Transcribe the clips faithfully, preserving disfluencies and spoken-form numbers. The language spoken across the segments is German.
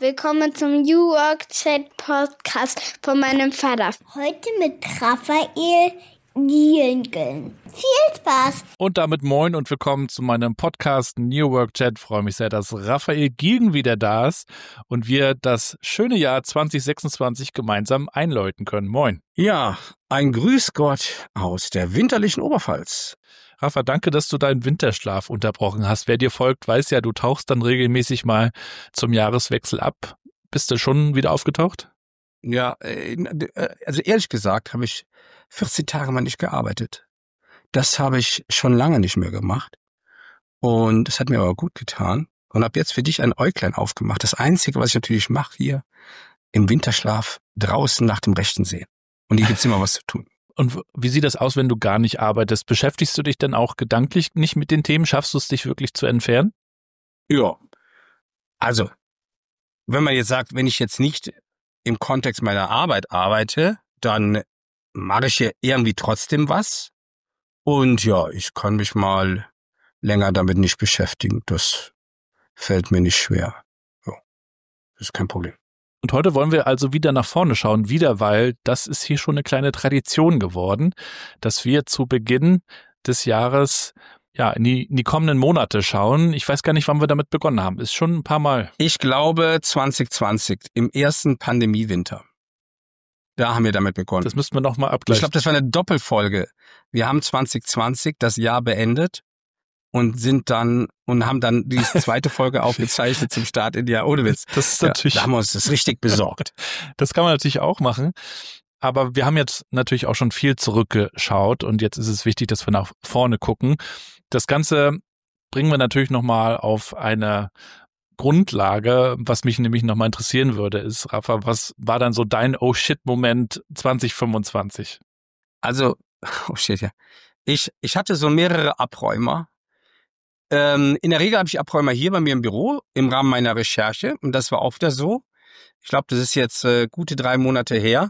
Willkommen zum New Work Chat Podcast von meinem Vater. Heute mit Raphael Gilgen. Viel Spaß! Und damit moin und willkommen zu meinem Podcast New Work Chat. Ich freue mich sehr, dass Raphael Gilgen wieder da ist und wir das schöne Jahr zwanzig sechsundzwanzig gemeinsam einläuten können. Moin. Ja, ein Grüß Gott aus der winterlichen Oberpfalz. Rafa, danke, dass du deinen Winterschlaf unterbrochen hast. Wer dir folgt, weiß ja, du tauchst dann regelmäßig mal zum Jahreswechsel ab. Bist du schon wieder aufgetaucht? Ja, also ehrlich gesagt habe ich vierzehn Tage mal nicht gearbeitet. Das habe ich schon lange nicht mehr gemacht. Und das hat mir aber gut getan. Und habe jetzt für dich ein Äuglein aufgemacht. Das Einzige, was ich natürlich mache hier im Winterschlaf, draußen nach dem Rechten sehen. Und hier gibt's immer was zu tun. Und wie sieht das aus, wenn du gar nicht arbeitest? Beschäftigst du dich denn auch gedanklich nicht mit den Themen? Schaffst du es, dich wirklich zu entfernen? Ja, also, wenn man jetzt sagt, wenn ich jetzt nicht im Kontext meiner Arbeit arbeite, dann mache ich ja irgendwie trotzdem was. Und ja, ich kann mich mal länger damit nicht beschäftigen. Das fällt mir nicht schwer. Ja, das ist kein Problem. Und heute wollen wir also wieder nach vorne schauen, wieder, weil das ist hier schon eine kleine Tradition geworden, dass wir zu Beginn des Jahres ja in die, in die kommenden Monate schauen. Ich weiß gar nicht, wann wir damit begonnen haben. Ist schon ein paar Mal. Ich glaube zwanzig zwanzig, im ersten Pandemiewinter. Da haben wir damit begonnen. Das müssten wir nochmal abgleichen. Ich glaube, das war eine Doppelfolge. Wir haben zwanzig zwanzig das Jahr beendet und sind dann und haben dann die zweite Folge aufgezeichnet zum Start in die Jahr. Ohne Witz. Das ist natürlich. Ja, da haben wir uns das richtig besorgt. Das kann man natürlich auch machen. Aber wir haben jetzt natürlich auch schon viel zurückgeschaut und jetzt ist es wichtig, dass wir nach vorne gucken. Das Ganze bringen wir natürlich nochmal auf eine Grundlage. Was mich nämlich nochmal interessieren würde, ist, Rafa, was war dann so dein Oh-Shit-Moment zwanzig fünfundzwanzig? Also, oh shit, ja. Ich, ich hatte so mehrere Abräumer. Ähm, in der Regel habe ich Abräumer hier bei mir im Büro im Rahmen meiner Recherche und das war auch wieder so. Ich glaube, das ist jetzt äh, gute drei Monate her.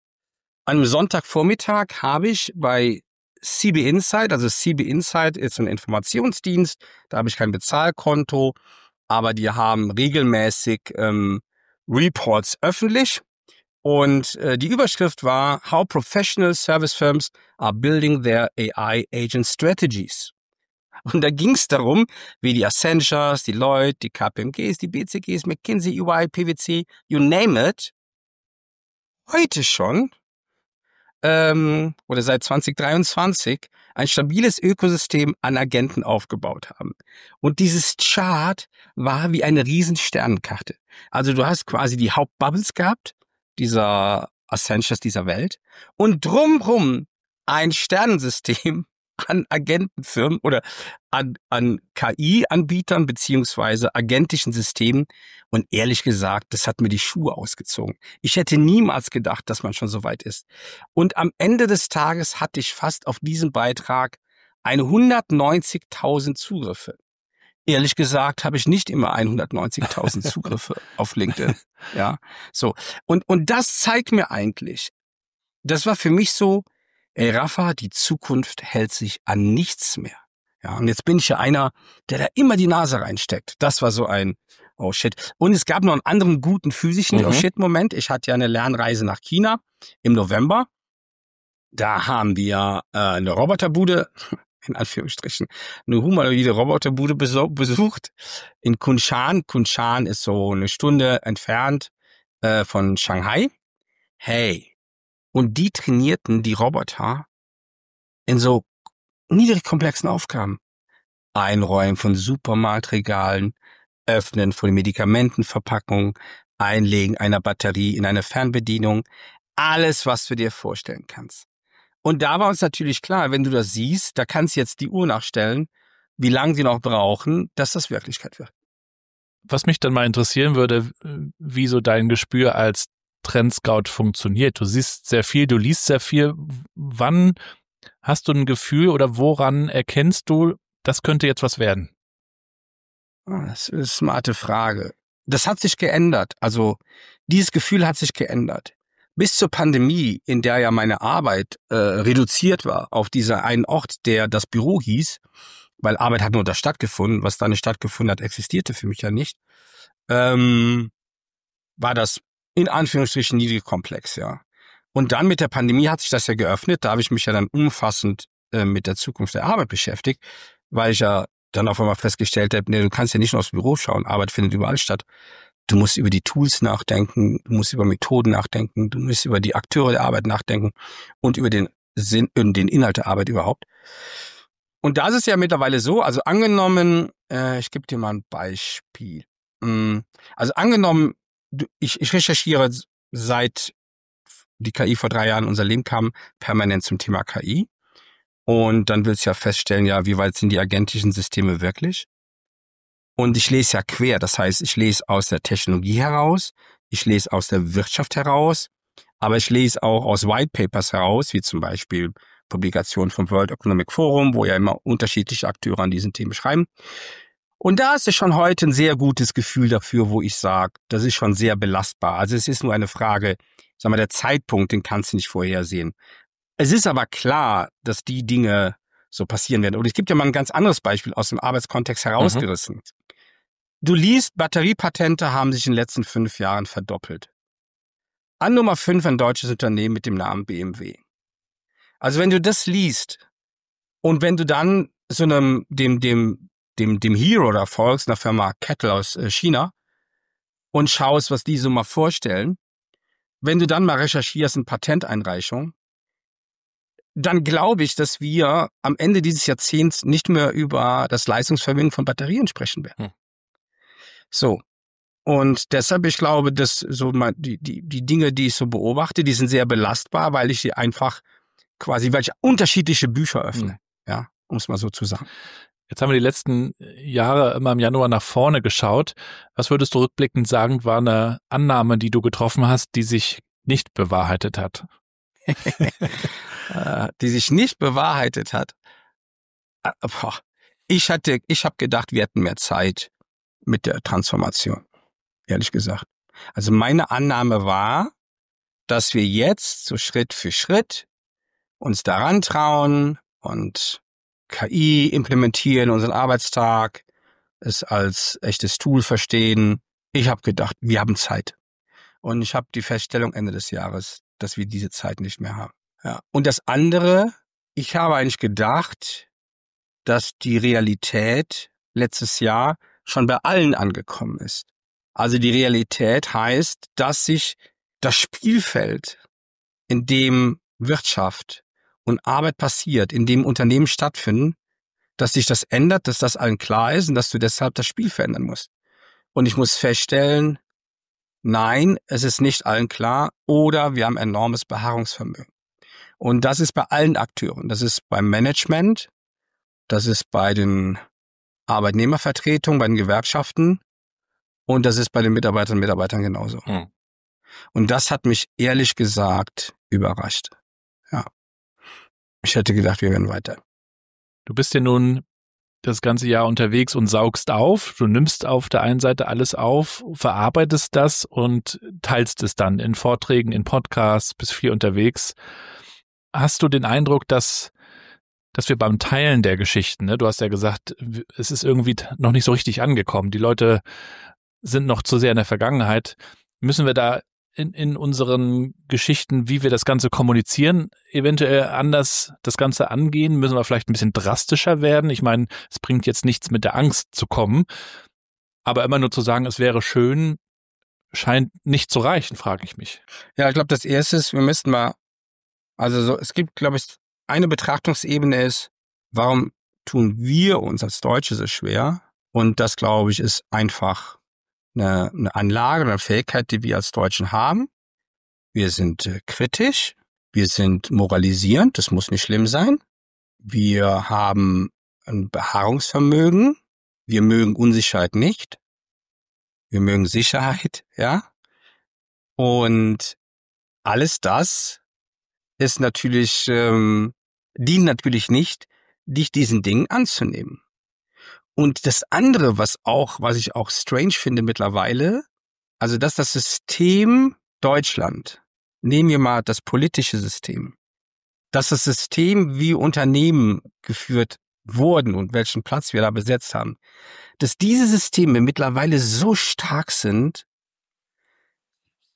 An einem Sonntagvormittag habe ich bei C B Insight, also C B Insight ist ein Informationsdienst, da habe ich kein Bezahlkonto, aber die haben regelmäßig ähm, Reports öffentlich und äh, die Überschrift war How Professional Service Firms are Building Their A I Agent Strategies. Und da ging es darum, wie die Accentures, die Deloitte, die K P M Gs, die B C Gs, McKinsey, E Y, P W C, you name it, heute schon ähm, oder seit zwanzig dreiundzwanzig ein stabiles Ökosystem an Agenten aufgebaut haben. Und dieses Chart war wie eine riesen Sternenkarte. Also du hast quasi die Hauptbubbles gehabt, dieser Accentures dieser Welt, und drumrum ein Sternensystem an Agentenfirmen oder an, an K I-Anbietern beziehungsweise agentischen Systemen. Und ehrlich gesagt, das hat mir die Schuhe ausgezogen. Ich hätte niemals gedacht, dass man schon so weit ist. Und am Ende des Tages hatte ich fast auf diesen Beitrag hundertneunzigtausend Zugriffe. Ehrlich gesagt habe ich nicht immer hundertneunzigtausend Zugriffe auf LinkedIn. Ja, so. Und, und das zeigt mir eigentlich, das war für mich so, ey Rafa, die Zukunft hält sich an nichts mehr. Ja, und jetzt bin ich ja einer, der da immer die Nase reinsteckt. Das war so ein Oh shit. Und es gab noch einen anderen guten physischen Mhm. Oh shit Moment. Ich hatte ja eine Lernreise nach China im November. Da haben wir äh, eine Roboterbude, in Anführungsstrichen, eine humanoide Roboterbude beso- besucht in Kunshan. Kunshan ist so eine Stunde entfernt äh, von Shanghai. Hey. Und die trainierten die Roboter in so niedrig komplexen Aufgaben. Einräumen von Supermarktregalen, Öffnen von Medikamentenverpackungen, Einlegen einer Batterie in eine Fernbedienung. Alles, was du dir vorstellen kannst. Und da war uns natürlich klar, wenn du das siehst, da kannst du jetzt die Uhr nachstellen, wie lange sie noch brauchen, dass das Wirklichkeit wird. Was mich dann mal interessieren würde, wie so dein Gespür als Trendscout funktioniert. Du siehst sehr viel, du liest sehr viel. Wann hast du ein Gefühl oder woran erkennst du, das könnte jetzt was werden? Das ist eine smarte Frage. Das hat sich geändert. Also dieses Gefühl hat sich geändert. Bis zur Pandemie, in der ja meine Arbeit äh, reduziert war auf dieser einen Ort, der das Büro hieß, weil Arbeit hat nur da stattgefunden, was da nicht stattgefunden hat, existierte für mich ja nicht. Ähm, war das in Anführungsstrichen niedrig komplex, ja. Und dann mit der Pandemie hat sich das ja geöffnet. Da habe ich mich ja dann umfassend äh, mit der Zukunft der Arbeit beschäftigt, weil ich ja dann auf einmal festgestellt habe, nee, du kannst ja nicht nur aufs Büro schauen, Arbeit findet überall statt. Du musst über die Tools nachdenken, du musst über Methoden nachdenken, du musst über die Akteure der Arbeit nachdenken und über den Sinn, den Inhalt der Arbeit überhaupt. Und da ist es ja mittlerweile so, also angenommen, äh, ich gebe dir mal ein Beispiel. Also angenommen, ich, ich recherchiere seit die K I vor drei Jahren in unser Leben kam, permanent zum Thema K I. Und dann willst du ja feststellen, ja, wie weit sind die agentischen Systeme wirklich? Und ich lese ja quer, das heißt, ich lese aus der Technologie heraus, ich lese aus der Wirtschaft heraus, aber ich lese auch aus White Papers heraus, wie zum Beispiel Publikationen vom World Economic Forum, wo ja immer unterschiedliche Akteure an diesen Themen schreiben. Und da ist es schon heute ein sehr gutes Gefühl dafür, wo ich sage, das ist schon sehr belastbar. Also es ist nur eine Frage, sag mal, der Zeitpunkt, den kannst du nicht vorhersehen. Es ist aber klar, dass die Dinge so passieren werden. Und ich gebe dir mal ein ganz anderes Beispiel aus dem Arbeitskontext herausgerissen. Mhm. Du liest, Batteriepatente haben sich in den letzten fünf Jahren verdoppelt. An Nummer fünf ein deutsches Unternehmen mit dem Namen B M W. Also wenn du das liest und wenn du dann so einem, dem, dem, dem, dem Hero da folgst, einer Firma Kettle aus China und schaust, was die so mal vorstellen, wenn du dann mal recherchierst in Patenteinreichung, dann glaube ich, dass wir am Ende dieses Jahrzehnts nicht mehr über das Leistungsvermögen von Batterien sprechen werden. Hm. So. Und deshalb, ich glaube, dass so mal die, die, die Dinge, die ich so beobachte, die sind sehr belastbar, weil ich sie einfach quasi, weil ich unterschiedliche Bücher öffne. Hm. Ja, um es mal so zu sagen. Jetzt haben wir die letzten Jahre immer im Januar nach vorne geschaut. Was würdest du rückblickend sagen, war eine Annahme, die du getroffen hast, die sich nicht bewahrheitet hat? Die sich nicht bewahrheitet hat. Ich hatte, ich habe gedacht, wir hätten mehr Zeit mit der Transformation, ehrlich gesagt. Also meine Annahme war, dass wir jetzt so Schritt für Schritt uns daran trauen und K I implementieren, unseren Arbeitstag, es als echtes Tool verstehen. Ich habe gedacht, wir haben Zeit. Und ich habe die Feststellung Ende des Jahres, dass wir diese Zeit nicht mehr haben. Ja. Und das andere, ich habe eigentlich gedacht, dass die Realität letztes Jahr schon bei allen angekommen ist. Also die Realität heißt, dass sich das Spielfeld, in dem Wirtschaft und Arbeit passiert, in dem Unternehmen stattfinden, dass sich das ändert, dass das allen klar ist und dass du deshalb das Spiel verändern musst. Und ich muss feststellen, nein, es ist nicht allen klar oder wir haben enormes Beharrungsvermögen. Und das ist bei allen Akteuren. Das ist beim Management, das ist bei den Arbeitnehmervertretungen, bei den Gewerkschaften und das ist bei den Mitarbeiterinnen und Mitarbeitern genauso. Hm. Und das hat mich ehrlich gesagt überrascht. Ja. Ich hätte gedacht, wir werden weiter. Du bist ja nun das ganze Jahr unterwegs und saugst auf. Du nimmst auf der einen Seite alles auf, verarbeitest das und teilst es dann in Vorträgen, in Podcasts, bist viel unterwegs. Hast du den Eindruck, dass, dass wir beim Teilen der Geschichten, ne, du hast ja gesagt, es ist irgendwie noch nicht so richtig angekommen. Die Leute sind noch zu sehr in der Vergangenheit. Müssen wir da in, in unseren Geschichten, wie wir das Ganze kommunizieren, eventuell anders das Ganze angehen? Müssen wir vielleicht ein bisschen drastischer werden? Ich meine, es bringt jetzt nichts, mit der Angst zu kommen. Aber immer nur zu sagen, es wäre schön, scheint nicht zu reichen, frage ich mich. Ja, ich glaube, das Erste ist, wir müssten mal, also so, es gibt, glaube ich, eine Betrachtungsebene ist, warum tun wir uns als Deutsche so schwer? Und das, glaube ich, ist einfach eine, eine Anlage oder eine Fähigkeit, die wir als Deutschen haben. Wir sind äh, kritisch, wir sind moralisierend, das muss nicht schlimm sein. Wir haben ein Beharrungsvermögen, wir mögen Unsicherheit nicht, wir mögen Sicherheit, ja. Und alles das ist natürlich, ähm, dient natürlich nicht, dich diesen Dingen anzunehmen. Und das andere, was auch, was ich auch strange finde mittlerweile, also dass das System Deutschland, nehmen wir mal das politische System, dass das System, wie Unternehmen geführt wurden und welchen Platz wir da besetzt haben, dass diese Systeme mittlerweile so stark sind,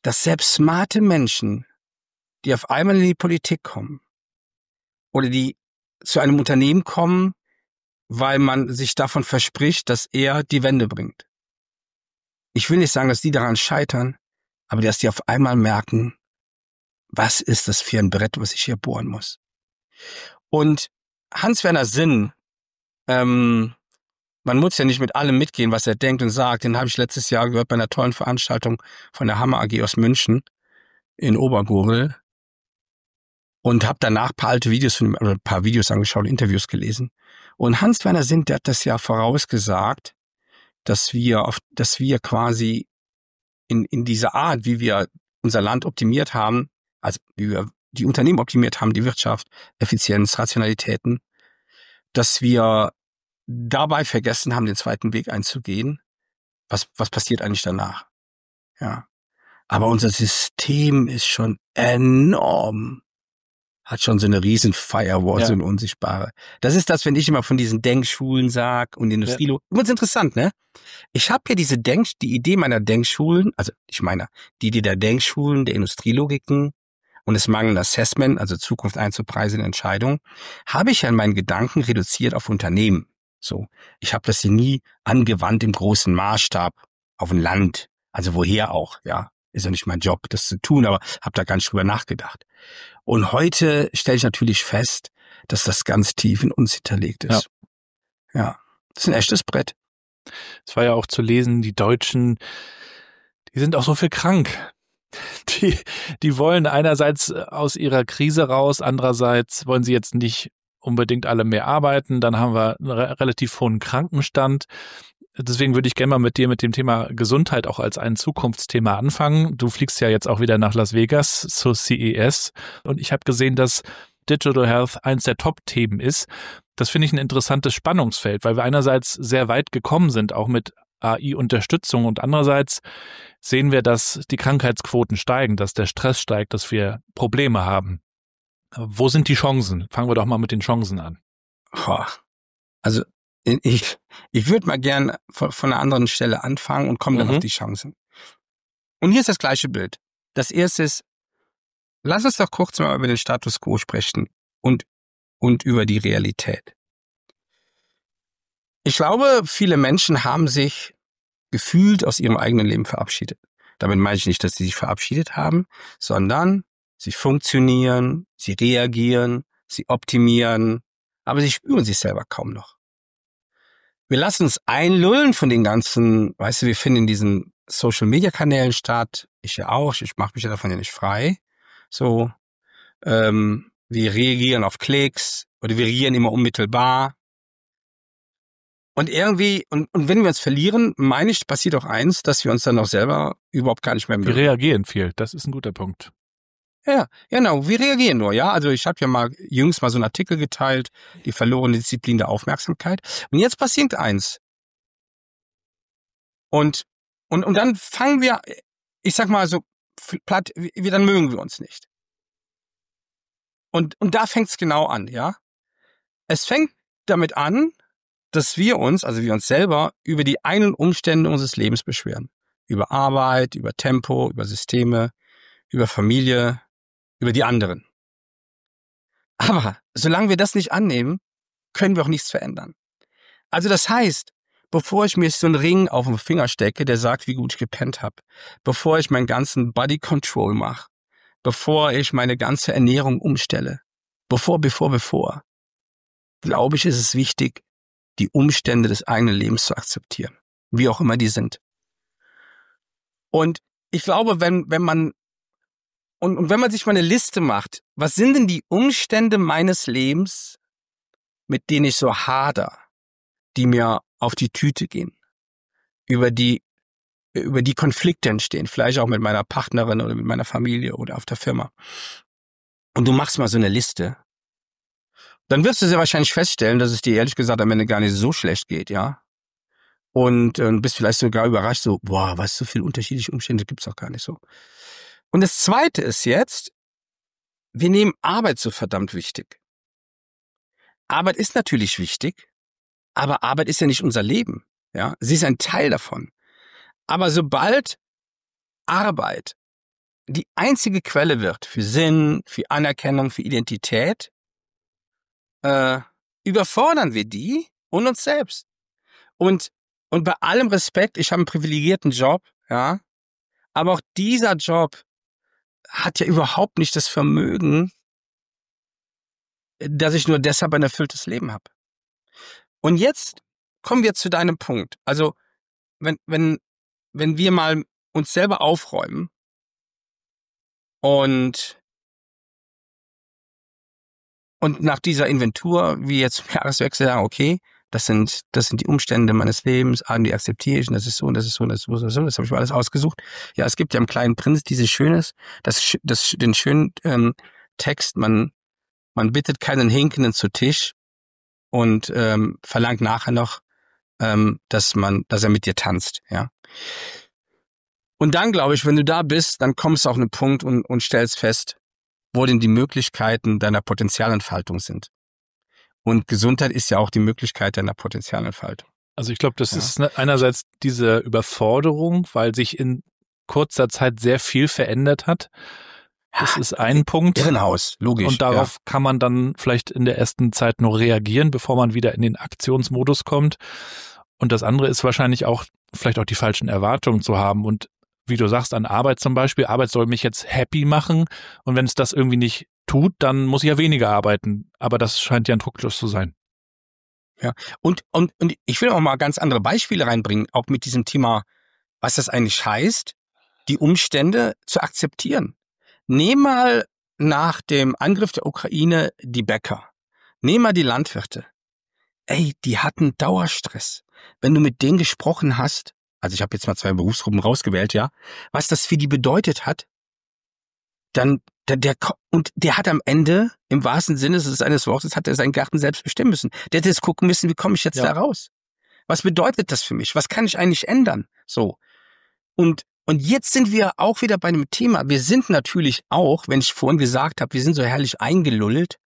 dass selbst smarte Menschen, die auf einmal in die Politik kommen oder die zu einem Unternehmen kommen, weil man sich davon verspricht, dass er die Wende bringt. Ich will nicht sagen, dass die daran scheitern, aber dass die auf einmal merken, was ist das für ein Brett, was ich hier bohren muss. Und Hans-Werner Sinn, ähm, man muss ja nicht mit allem mitgehen, was er denkt und sagt. Den habe ich letztes Jahr gehört bei einer tollen Veranstaltung von der Hammer A G aus München in Obergurgel und habe danach ein paar alte Videos von ihm, oder ein paar Videos angeschaut, Interviews gelesen. Und Hans-Werner Sinn, der hat das ja vorausgesagt, dass wir auf, dass wir quasi in in dieser Art, wie wir unser Land optimiert haben, also wie wir die Unternehmen optimiert haben, die Wirtschaft, Effizienz, Rationalitäten, dass wir dabei vergessen haben, den zweiten Weg einzugehen. Was, was passiert eigentlich danach? Ja. Aber unser System ist schon enorm. Hat schon so eine riesen Firewall, ja. So eine unsichtbare. Das ist das, wenn ich immer von diesen Denkschulen sag und Industrielo. Ja. Übrigens interessant, ne? Ich habe ja diese Denk, die Idee meiner Denkschulen, also ich meine, die Idee der Denkschulen, der Industrielogiken und des mangelnden Assessment, also Zukunft einzupreisen in Entscheidungen, habe ich ja in meinen Gedanken reduziert auf Unternehmen. So, ich habe das hier nie angewandt im großen Maßstab auf ein Land. Also woher auch, ja. Ist ja nicht mein Job, das zu tun, aber habe da gar nicht drüber nachgedacht. Und heute stelle ich natürlich fest, dass das ganz tief in uns hinterlegt ist. Ja, ja, das ist ein echtes Brett. Es war ja auch zu lesen, die Deutschen, die sind auch so viel krank. Die, die wollen einerseits aus ihrer Krise raus, andererseits wollen sie jetzt nicht unbedingt alle mehr arbeiten. Dann haben wir einen relativ hohen Krankenstand. Deswegen würde ich gerne mal mit dir mit dem Thema Gesundheit auch als ein Zukunftsthema anfangen. Du fliegst ja jetzt auch wieder nach Las Vegas zur C E S und ich habe gesehen, dass Digital Health eins der Top-Themen ist. Das finde ich ein interessantes Spannungsfeld, weil wir einerseits sehr weit gekommen sind, auch mit A I-Unterstützung und andererseits sehen wir, dass die Krankheitsquoten steigen, dass der Stress steigt, dass wir Probleme haben. Wo sind die Chancen? Fangen wir doch mal mit den Chancen an. Also ich, ich würde mal gern von, von einer anderen Stelle anfangen und komme dann mhm. auf die Chancen. Und hier ist das gleiche Bild. Das erste ist, lass uns doch kurz mal über den Status quo sprechen und, und über die Realität. Ich glaube, viele Menschen haben sich gefühlt aus ihrem eigenen Leben verabschiedet. Damit meine ich nicht, dass sie sich verabschiedet haben, sondern sie funktionieren, sie reagieren, sie optimieren, aber sie spüren sich selber kaum noch. Wir lassen uns einlullen von den ganzen, weißt du, wir finden in diesen Social-Media-Kanälen statt, ich ja auch, ich mache mich ja davon ja nicht frei, so, ähm, wir reagieren auf Klicks oder wir reagieren immer unmittelbar. Und irgendwie, und, und wenn wir uns verlieren, meine ich, passiert auch eins, dass wir uns dann auch selber überhaupt gar nicht mehr mögen. Wir reagieren viel, das ist ein guter Punkt. Ja, genau, wir reagieren nur, ja. Also ich habe ja mal jüngst mal so einen Artikel geteilt, die verlorene Disziplin der Aufmerksamkeit. Und jetzt passiert eins. Und, und, und dann fangen wir, ich sag mal so platt, wir, dann mögen wir uns nicht. Und, und da fängt's genau an, ja. Es fängt damit an, dass wir uns, also wir uns selber, über die Ein- und Umstände unseres Lebens beschweren. Über Arbeit, über Tempo, über Systeme, über Familie, über die anderen. Aber solange wir das nicht annehmen, können wir auch nichts verändern. Also das heißt, bevor ich mir so einen Ring auf den Finger stecke, der sagt, wie gut ich gepennt habe, bevor ich meinen ganzen Body Control mache, bevor ich meine ganze Ernährung umstelle, bevor, bevor, bevor, glaube ich, ist es wichtig, die Umstände des eigenen Lebens zu akzeptieren, wie auch immer die sind. Und ich glaube, wenn, wenn man Und, und wenn man sich mal eine Liste macht, was sind denn die Umstände meines Lebens, mit denen ich so hader, die mir auf die Tüte gehen, über die, über die Konflikte entstehen, vielleicht auch mit meiner Partnerin oder mit meiner Familie oder auf der Firma. Und du machst mal so eine Liste, dann wirst du sehr wahrscheinlich feststellen, dass es dir ehrlich gesagt am Ende gar nicht so schlecht geht, ja. Und äh, bist vielleicht sogar überrascht, so, boah, was, so viele unterschiedliche Umstände gibt's auch gar nicht so. Und das Zweite ist jetzt, wir nehmen Arbeit so verdammt wichtig. Arbeit ist natürlich wichtig, aber Arbeit ist ja nicht unser Leben. Ja, sie ist ein Teil davon. Aber sobald Arbeit die einzige Quelle wird für Sinn, für Anerkennung, für Identität, äh, überfordern wir die und uns selbst. Und, und bei allem Respekt, ich habe einen privilegierten Job, ja, aber auch dieser Job hat ja überhaupt nicht das Vermögen, dass ich nur deshalb ein erfülltes Leben habe. Und jetzt kommen wir zu deinem Punkt. Also, wenn, wenn, wenn wir mal uns selber aufräumen und, und nach dieser Inventur, wie jetzt zum Jahreswechsel sagen, okay, das sind, das sind die Umstände meines Lebens, die akzeptiere ich, und das ist so, und das ist so, und das ist so, das ist so, das habe ich mir alles ausgesucht. Ja, es gibt ja im Kleinen Prinz dieses schönes, das, das, den schönen ähm, Text, man, man bittet keinen Hinkenden zu Tisch und ähm, verlangt nachher noch, ähm, dass man, dass er mit dir tanzt, ja. Und dann, glaube ich, wenn du da bist, dann kommst du auf einen Punkt und, und stellst fest, wo denn die Möglichkeiten deiner Potenzialentfaltung sind. Und Gesundheit ist ja auch die Möglichkeit deiner Potenzialentfaltung. Also ich glaube, das Ja. ist einerseits diese Überforderung, weil sich in kurzer Zeit sehr viel verändert hat. Das ist ein Punkt. Irrenhaus, logisch. Und darauf ja. kann man dann vielleicht in der ersten Zeit noch reagieren, bevor man wieder in den Aktionsmodus kommt. Und das andere ist wahrscheinlich auch, vielleicht auch die falschen Erwartungen zu haben. Und wie du sagst, an Arbeit zum Beispiel, Arbeit soll mich jetzt happy machen. Und wenn es das irgendwie nicht tut, dann muss ich ja weniger arbeiten. Aber das scheint ja ein Trugschluss zu sein. Ja, und, und, und ich will auch mal ganz andere Beispiele reinbringen, auch mit diesem Thema, was das eigentlich heißt, die Umstände zu akzeptieren. Nehm mal nach dem Angriff der Ukraine die Bäcker. Nehm mal die Landwirte. Ey, die hatten Dauerstress. Wenn du mit denen gesprochen hast, also ich habe jetzt mal zwei Berufsgruppen rausgewählt, ja, was das für die bedeutet hat, dann der, der und der hat am Ende, im wahrsten Sinne seines Wortes, hat er seinen Garten selbst bestimmen müssen. Der hätte jetzt gucken müssen, wie komme ich jetzt Ja. da raus? Was bedeutet das für mich? Was kann ich eigentlich ändern? So. Und Und jetzt sind wir auch wieder bei einem Thema. Wir sind natürlich auch, wenn ich vorhin gesagt habe, wir sind so herrlich eingelullt.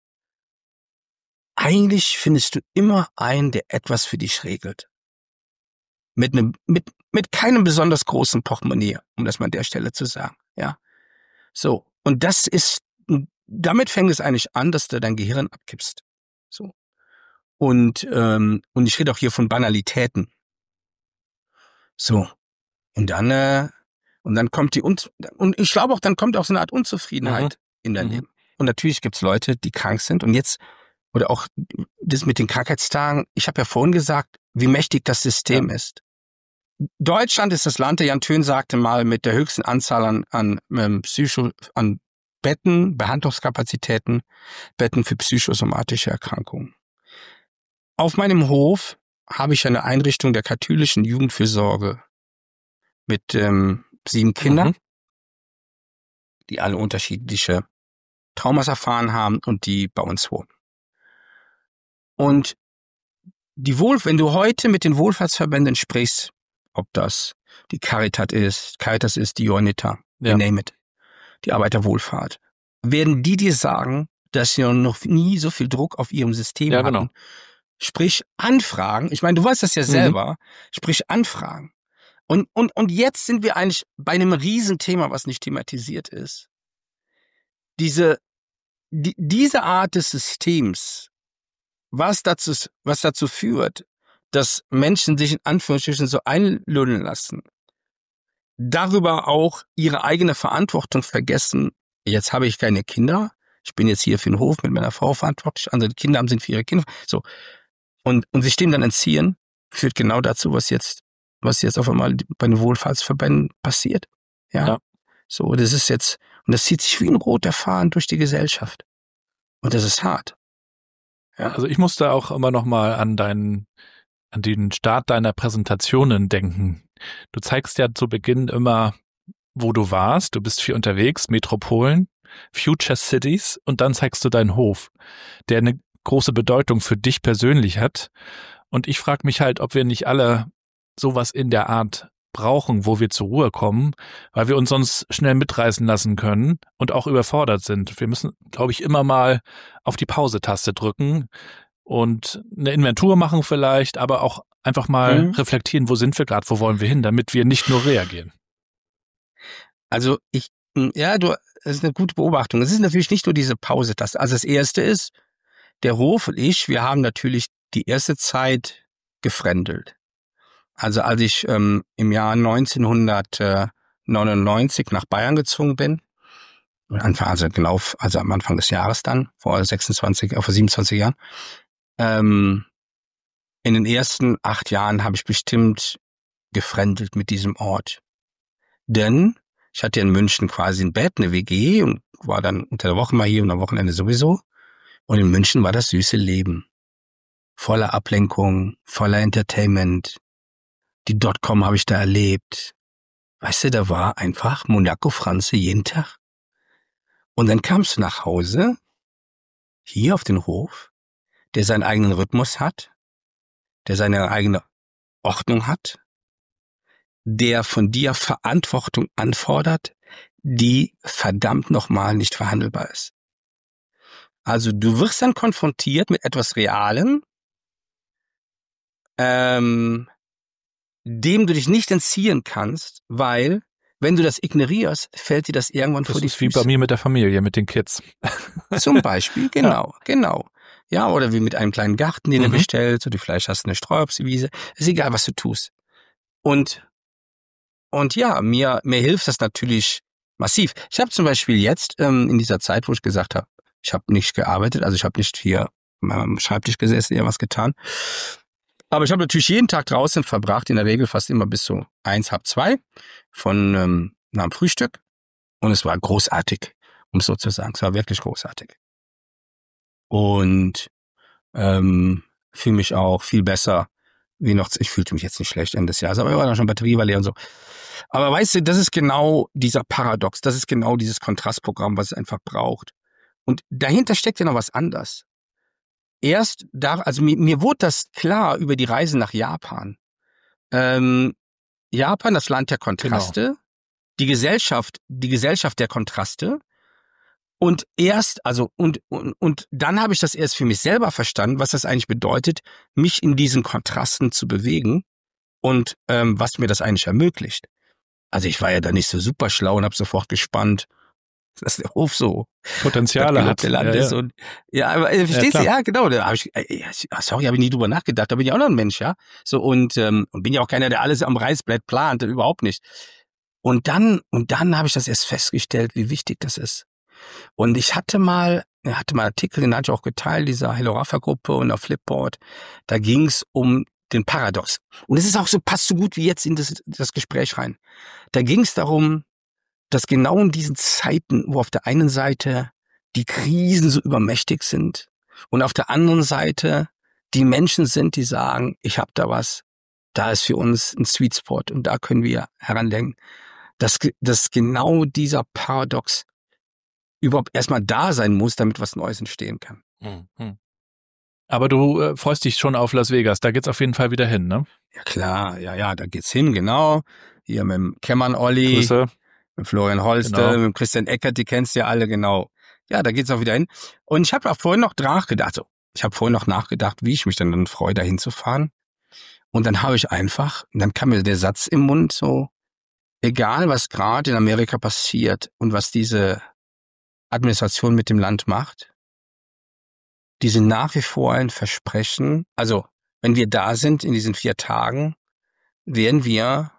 Eigentlich findest du immer einen, der etwas für dich regelt. Mit einem, mit, mit keinem besonders großen Portemonnaie, um das mal an der Stelle zu sagen, ja. So. Und das ist, damit fängt es eigentlich an, dass du dein Gehirn abkippst. So. Und, ähm, und ich rede auch hier von Banalitäten. So. Und dann, äh, Und dann kommt die, Un- und ich glaube auch, dann kommt auch so eine Art Unzufriedenheit Mhm. in dein Mhm. Leben. Und natürlich gibt's Leute, die krank sind und jetzt, oder auch das mit den Krankheitstagen, ich habe ja vorhin gesagt, wie mächtig das System Ja. ist. Deutschland ist das Land, der Jan Thön sagte mal, mit der höchsten Anzahl an, an, ähm, Psycho, an Betten, Behandlungskapazitäten, Betten für psychosomatische Erkrankungen. Auf meinem Hof habe ich eine Einrichtung der katholischen Jugendfürsorge mit ähm, sieben Kindern, Mhm. die alle unterschiedliche Traumas erfahren haben und die bei uns wohnen. Und die Wohl, wenn du heute mit den Wohlfahrtsverbänden sprichst, ob das die Caritas ist, Caritas ist, die Johanniter, Ja. you name it, die Arbeiterwohlfahrt, werden die dir sagen, dass sie noch nie so viel Druck auf ihrem System Ja, hatten. genau. Sprich Anfragen, ich meine, du weißt das ja Mhm. selber, sprich Anfragen. Und, und, und jetzt sind wir eigentlich bei einem Riesenthema, was nicht thematisiert ist. Diese, die, diese Art des Systems, was dazu, was dazu führt, dass Menschen sich in Anführungsstrichen so einlullen lassen, darüber auch ihre eigene Verantwortung vergessen. Jetzt habe ich keine Kinder, ich bin jetzt hier für den Hof mit meiner Frau verantwortlich, andere Kinder haben sind für ihre Kinder, so. Und, und sich dem dann entziehen, führt genau dazu, was jetzt, was jetzt auf einmal bei den Wohlfahrtsverbänden passiert. Ja. Ja. So, das ist jetzt, und das zieht sich wie ein roter Faden durch die Gesellschaft. Und das ist hart. Ja. Also ich musste auch immer noch mal an deinen, an den Start deiner Präsentationen denken. Du zeigst ja zu Beginn immer, wo du warst. Du bist viel unterwegs, Metropolen, Future Cities, und dann zeigst du deinen Hof, der eine große Bedeutung für dich persönlich hat. Und ich frage mich halt, ob wir nicht alle sowas in der Art brauchen, wo wir zur Ruhe kommen, weil wir uns sonst schnell mitreißen lassen können und auch überfordert sind. Wir müssen, glaube ich, immer mal auf die Pause-Taste drücken und eine Inventur machen vielleicht, aber auch einfach mal Mhm. reflektieren, wo sind wir gerade, wo wollen wir hin, damit wir nicht nur reagieren. Also ich, Ja, du, das ist eine gute Beobachtung. Es ist natürlich nicht nur diese Pause-Taste. Also das erste ist, der Hof und ich, wir haben natürlich die erste Zeit gefremdelt. Also als ich ähm, im Jahr neunzehnhundertneunundneunzig nach Bayern gezogen bin, Anfang, also genau, also am Anfang des Jahres dann, vor sechsundzwanzig, vor siebenundzwanzig Jahren, ähm, in den ersten acht Jahren habe ich bestimmt gefremdelt mit diesem Ort. Denn ich hatte in München quasi ein Bett, eine W G und war dann unter der Woche mal hier und am Wochenende sowieso. Und in München war das süße Leben. Voller Ablenkung, voller Entertainment. Die Dotcom habe ich da erlebt. Weißt du, da war einfach Monaco Franze jeden Tag. Und dann kamst du nach Hause, hier auf den Hof, der seinen eigenen Rhythmus hat, der seine eigene Ordnung hat, der von dir Verantwortung anfordert, die verdammt nochmal nicht verhandelbar ist. Also du wirst dann konfrontiert mit etwas Realem, ähm, dem du dich nicht entziehen kannst, weil wenn du das ignorierst, fällt dir das irgendwann das vor die ist Füße. Wie bei mir mit der Familie, mit den Kids. Zum Beispiel, genau, ja. genau. Ja, oder wie mit einem kleinen Garten, den mhm. du bestellst, oder vielleicht hast du eine Streuobstwiese. Ist egal, was du tust. Und und ja, mir mir hilft das natürlich massiv. Ich habe zum Beispiel jetzt ähm, in dieser Zeit, wo ich gesagt habe, ich habe nicht gearbeitet, also ich habe nicht hier am Schreibtisch gesessen, irgendwas getan. Aber ich habe natürlich jeden Tag draußen verbracht, in der Regel fast immer bis so eins, halb zwei von ähm, nach dem Frühstück. Und es war großartig, um es so zu sagen. Es war wirklich großartig. Und ähm, fühle mich auch viel besser, wie noch, ich fühlte mich jetzt nicht schlecht Ende des Jahres, aber ich war noch schon Batterie war leer und so. Aber weißt du, das ist genau dieser Paradox, das ist genau dieses Kontrastprogramm, was es einfach braucht. Und dahinter steckt ja noch was anderes. Erst da, also mir, mir wurde das klar über die Reise nach Japan. Ähm, Japan, das Land der Kontraste, genau. die Gesellschaft, die Gesellschaft der Kontraste. Und erst, also und und, und dann habe ich das erst für mich selber verstanden, was das eigentlich bedeutet, mich in diesen Kontrasten zu bewegen und ähm, was mir das eigentlich ermöglicht. Also ich war ja da nicht so super schlau und habe sofort gespannt, dass der Hof so Potenziale hat. Land ja, ist ja. Und, ja, aber äh, verstehst ja, du? Ja, genau. Da habe ich, äh, sorry, habe ich nie drüber nachgedacht. Da bin ich auch noch ein Mensch, ja. So und ähm, und bin ja auch keiner, der alles am Reißbrett plant, überhaupt nicht. Und dann und dann habe ich das erst festgestellt, wie wichtig das ist. Und ich hatte mal, er hatte mal einen Artikel, den hatte ich auch geteilt, dieser Hello Rafa Gruppe und auf Flipboard. Da ging es um den Paradox. Und es ist auch so, passt so gut wie jetzt in das, das Gespräch rein. Da ging es darum, dass genau in diesen Zeiten, wo auf der einen Seite die Krisen so übermächtig sind und auf der anderen Seite die Menschen sind, die sagen, ich habe da was, da ist für uns ein Sweet Spot und da können wir herandenken, dass, dass genau dieser Paradox überhaupt erstmal da sein muss, damit was Neues entstehen kann. Mhm. Aber du äh, freust dich schon auf Las Vegas, da geht's auf jeden Fall wieder hin, ne? Ja klar, ja, ja, da geht's hin, genau. Hier mit dem Kämmern-Olli, Grüße. mit Florian Holste, Genau. mit dem Christian Eckert, die kennst du ja alle, genau. Ja, da geht's auch wieder hin. Und ich habe auch vorhin noch nachgedacht, also ich habe vorhin noch nachgedacht, wie ich mich dann, dann freue, da hinzufahren. Und dann habe ich einfach, dann kam mir der Satz im Mund so, egal was gerade in Amerika passiert und was diese Administration mit dem Land macht, die sind nach wie vor ein Versprechen. Also, wenn wir da sind in diesen vier Tagen, werden wir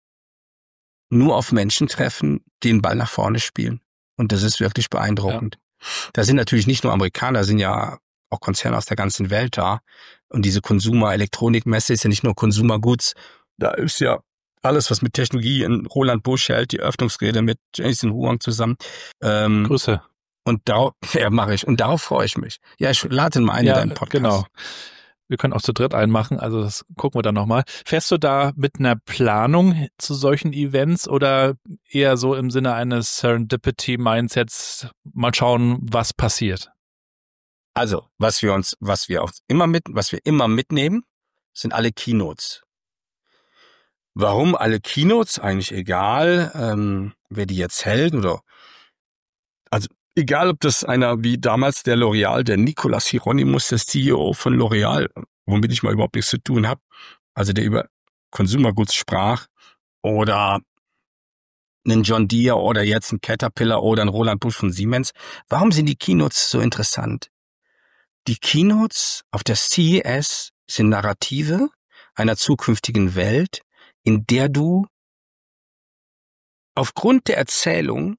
nur auf Menschen treffen, die den Ball nach vorne spielen. Und das ist wirklich beeindruckend. Ja. Da sind natürlich nicht nur Amerikaner, da sind ja auch Konzerne aus der ganzen Welt da. Und diese Consumer-Elektronikmesse ist ja nicht nur Consumer Goods. Da ist ja alles, was mit Technologie in Roland Busch hält, die Eröffnungsrede mit Jason Huang zusammen. Ähm, Grüße. Und darauf, ja, mache ich. Und darauf freue ich mich. Ja, ich lade mal ein ja, in deinen Podcast. Genau. Wir können auch zu dritt einen machen, also das gucken wir dann nochmal. Fährst du da mit einer Planung zu solchen Events oder eher so im Sinne eines Serendipity-Mindsets, mal schauen, was passiert? Also, was wir uns, was wir auch immer mit, was wir immer mitnehmen, sind alle Keynotes. Warum alle Keynotes? Eigentlich egal, ähm, wer die jetzt hält oder, also, egal, ob das einer wie damals der L'Oreal, der Nicolas Hieronymus, der C E O von L'Oreal, womit ich mal überhaupt nichts zu tun habe, also der über Consumer Goods sprach, oder einen John Deere oder jetzt ein Caterpillar oder ein Roland Busch von Siemens. Warum sind die Keynotes so interessant? Die Keynotes auf der C E S sind Narrative einer zukünftigen Welt, in der du aufgrund der Erzählung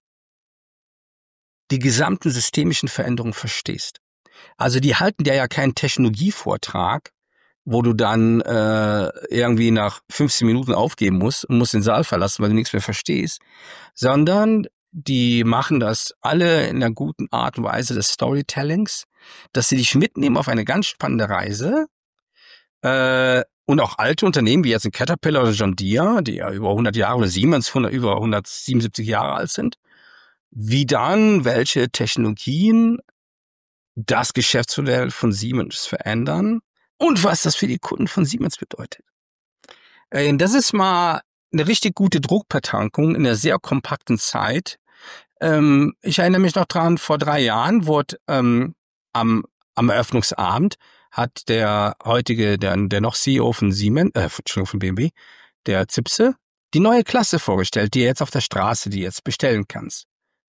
die gesamten systemischen Veränderungen verstehst. Also die halten dir ja keinen Technologievortrag, wo du dann äh, irgendwie nach fünfzehn Minuten aufgeben musst und musst den Saal verlassen, weil du nichts mehr verstehst, sondern die machen das alle in einer guten Art und Weise des Storytellings, dass sie dich mitnehmen auf eine ganz spannende Reise. Äh, und auch alte Unternehmen, wie jetzt ein Caterpillar oder John Deere, die ja über hundert Jahre, oder Siemens hundert, über hundertsiebenundsiebzig Jahre alt sind, wie dann welche Technologien das Geschäftsmodell von Siemens verändern und was das für die Kunden von Siemens bedeutet. Äh, das ist mal eine richtig gute Druckbetankung in einer sehr kompakten Zeit. Ähm, ich erinnere mich noch dran, vor drei Jahren wurde ähm, am, am Eröffnungsabend hat der heutige, der, der noch C E O von Siemens, äh, Entschuldigung, von B M W, der Zipse, die neue Klasse vorgestellt, die jetzt auf der Straße, die jetzt bestellen kannst.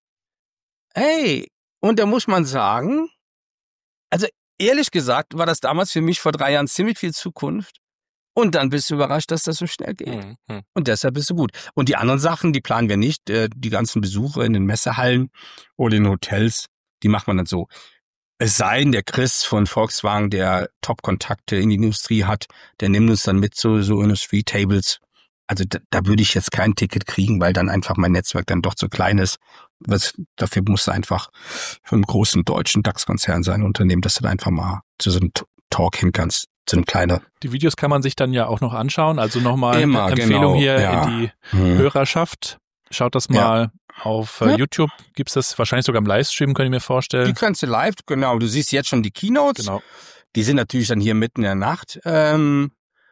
Hey, und da muss man sagen, also ehrlich gesagt war das damals für mich vor drei Jahren ziemlich viel Zukunft. Und dann bist du überrascht, dass das so schnell geht. Mhm. Und deshalb bist du gut. Und die anderen Sachen, die planen wir nicht. Die ganzen Besuche in den Messehallen oder in den Hotels, die macht man dann so. Es sei denn, der Chris von Volkswagen, der Top-Kontakte in die Industrie hat, der nimmt uns dann mit zu so Industry-Tables. Also da, da würde ich jetzt kein Ticket kriegen, weil dann einfach mein Netzwerk dann doch zu klein ist. Was, dafür muss einfach für einen großen deutschen DAX-Konzern sein, Unternehmen, dass du da einfach mal zu so einem Talk hin kannst. So eine kleine. Die Videos kann man sich dann ja auch noch anschauen. Also nochmal Immer, eine Empfehlung genau, hier ja. in die hm. Hörerschaft. Schaut das mal ja. auf äh, ja. YouTube. Gibt's das wahrscheinlich sogar im Livestream, könnt ihr mir vorstellen. Die kannst du live, genau. Du siehst jetzt schon die Keynotes. Genau. Die sind natürlich dann hier mitten in der Nacht. Ähm,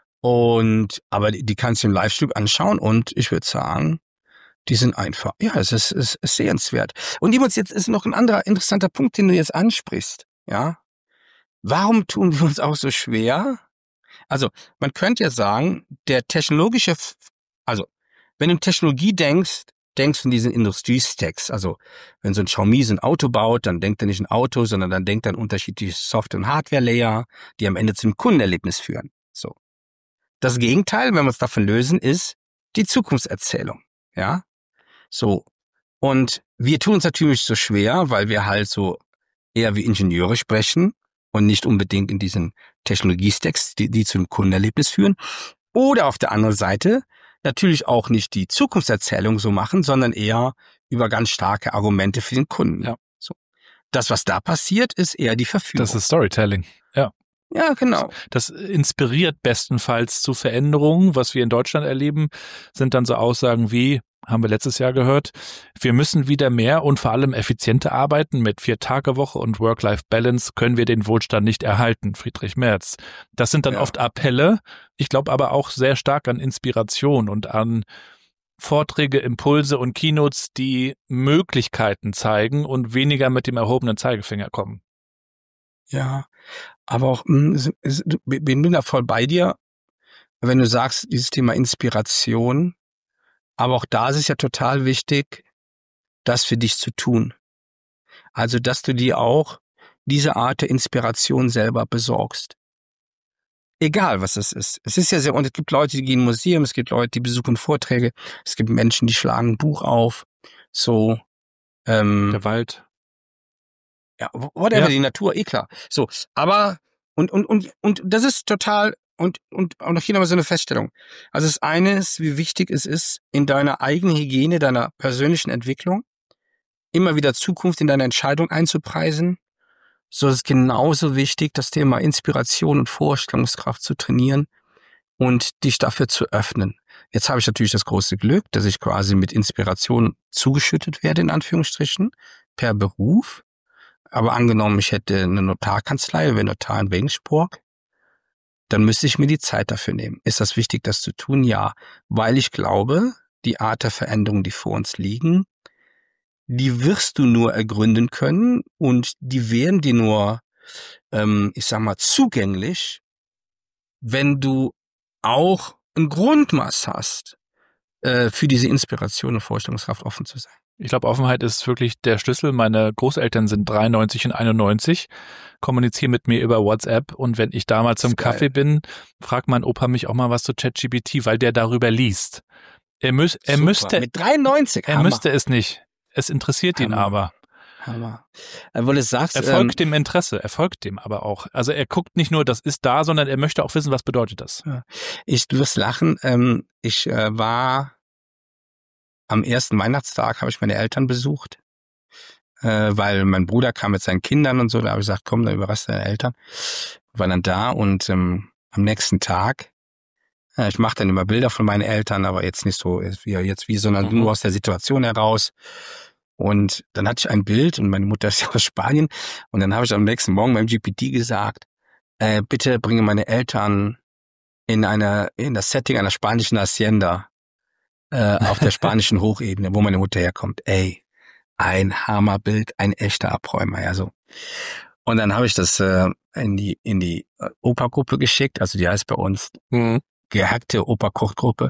und aber die, die kannst du im Livestream anschauen. Und ich würde sagen, die sind einfach, ja, es ist, es ist sehenswert. Und Nimons, jetzt ist noch ein anderer interessanter Punkt, den du jetzt ansprichst. Ja, warum tun wir uns auch so schwer? Also, man könnte ja sagen, der technologische, also, wenn du in Technologie denkst, denkst du in diesen Industriestacks. Also, wenn so ein Xiaomi so ein Auto baut, dann denkt er nicht ein Auto, sondern dann denkt er an unterschiedliche Software- und Hardware-Layer, die am Ende zum Kundenerlebnis führen. So. Das Gegenteil, wenn wir uns davon lösen, ist die Zukunftserzählung. Ja. So. Und wir tun uns natürlich so schwer, weil wir halt so eher wie Ingenieure sprechen und nicht unbedingt in diesen Technologiestacks, die, die zum Kundenerlebnis führen. Oder auf der anderen Seite natürlich auch nicht die Zukunftserzählung so machen, sondern eher über ganz starke Argumente für den Kunden. Ja. So. Das, was da passiert, ist eher die Verführung. Das ist Storytelling, ja. Ja, genau. Das inspiriert bestenfalls zu Veränderungen. Was wir in Deutschland erleben, sind dann so Aussagen wie, haben wir letztes Jahr gehört, wir müssen wieder mehr und vor allem effizienter arbeiten. Mit Vier-Tage-Woche und Work-Life-Balance können wir den Wohlstand nicht erhalten, Friedrich Merz. Das sind dann ja. oft Appelle, ich glaube aber auch sehr stark an Inspiration und an Vorträge, Impulse und Keynotes, die Möglichkeiten zeigen und weniger mit dem erhobenen Zeigefinger kommen. Ja, aber auch, ich bin da voll bei dir, wenn du sagst, dieses Thema Inspiration. Aber auch da ist es ja total wichtig, das für dich zu tun. Also, dass du dir auch diese Art der Inspiration selber besorgst. Egal, was es ist. Es ist ja sehr, und es gibt Leute, die gehen in Museum, es gibt Leute, die besuchen Vorträge, es gibt Menschen, die schlagen ein Buch auf, so, ähm. Der Wald. Ja, whatever, ja. Die Natur, eh klar. So, aber, und, und, und, und das ist total, Und, und auch noch hier nochmal so eine Feststellung. Also das eine ist, wie wichtig es ist, in deiner eigenen Hygiene, deiner persönlichen Entwicklung, immer wieder Zukunft in deine Entscheidung einzupreisen. So ist es genauso wichtig, das Thema Inspiration und Vorstellungskraft zu trainieren und dich dafür zu öffnen. Jetzt habe ich natürlich das große Glück, dass ich quasi mit Inspiration zugeschüttet werde, in Anführungsstrichen, per Beruf. Aber angenommen, ich hätte eine Notarkanzlei, wäre Notar in Regensburg, dann müsste ich mir die Zeit dafür nehmen. Ist das wichtig, das zu tun? Ja, weil ich glaube, die Art der Veränderungen, die vor uns liegen, die wirst du nur ergründen können und die werden dir nur, ähm, ich sag mal, zugänglich, wenn du auch ein Grundmaß hast, äh, für diese Inspiration und Vorstellungskraft offen zu sein. Ich glaube, Offenheit ist wirklich der Schlüssel. Meine Großeltern sind dreiundneunzig und einundneunzig, kommunizieren mit mir über WhatsApp und wenn ich da mal zum Kaffee bin, fragt mein Opa mich auch mal was zu ChatGPT, weil der darüber liest. Er, müß, er Super. müsste, Mit dreiundneunzig, er Hammer. müsste es nicht. Es interessiert ihn Hammer. aber. Hammer. Weil du sagst, Er folgt ähm, dem Interesse, er folgt dem aber auch. Also er guckt nicht nur, das ist da, sondern er möchte auch wissen, was bedeutet das. Ich, du wirst lachen, ähm, ich äh, war am ersten Weihnachtstag, habe ich meine Eltern besucht, äh, weil mein Bruder kam mit seinen Kindern und so, da habe ich gesagt, komm, dann überrasch deine Eltern. War dann da und ähm, am nächsten Tag, äh, ich mache dann immer Bilder von meinen Eltern, aber jetzt nicht so wie jetzt wie, sondern mhm. nur aus der Situation heraus. Und dann hatte ich ein Bild und meine Mutter ist ja aus Spanien und dann habe ich am nächsten Morgen beim G P T gesagt, äh, bitte bringe meine Eltern in einer in das Setting einer spanischen Hacienda äh, auf der spanischen Hochebene, wo meine Mutter herkommt. Ey, ein Hammerbild, ein echter Abräumer, ja so. Und dann habe ich das äh, in die in die Opergruppe geschickt, also die heißt bei uns mhm. gehackte Operkochgruppe.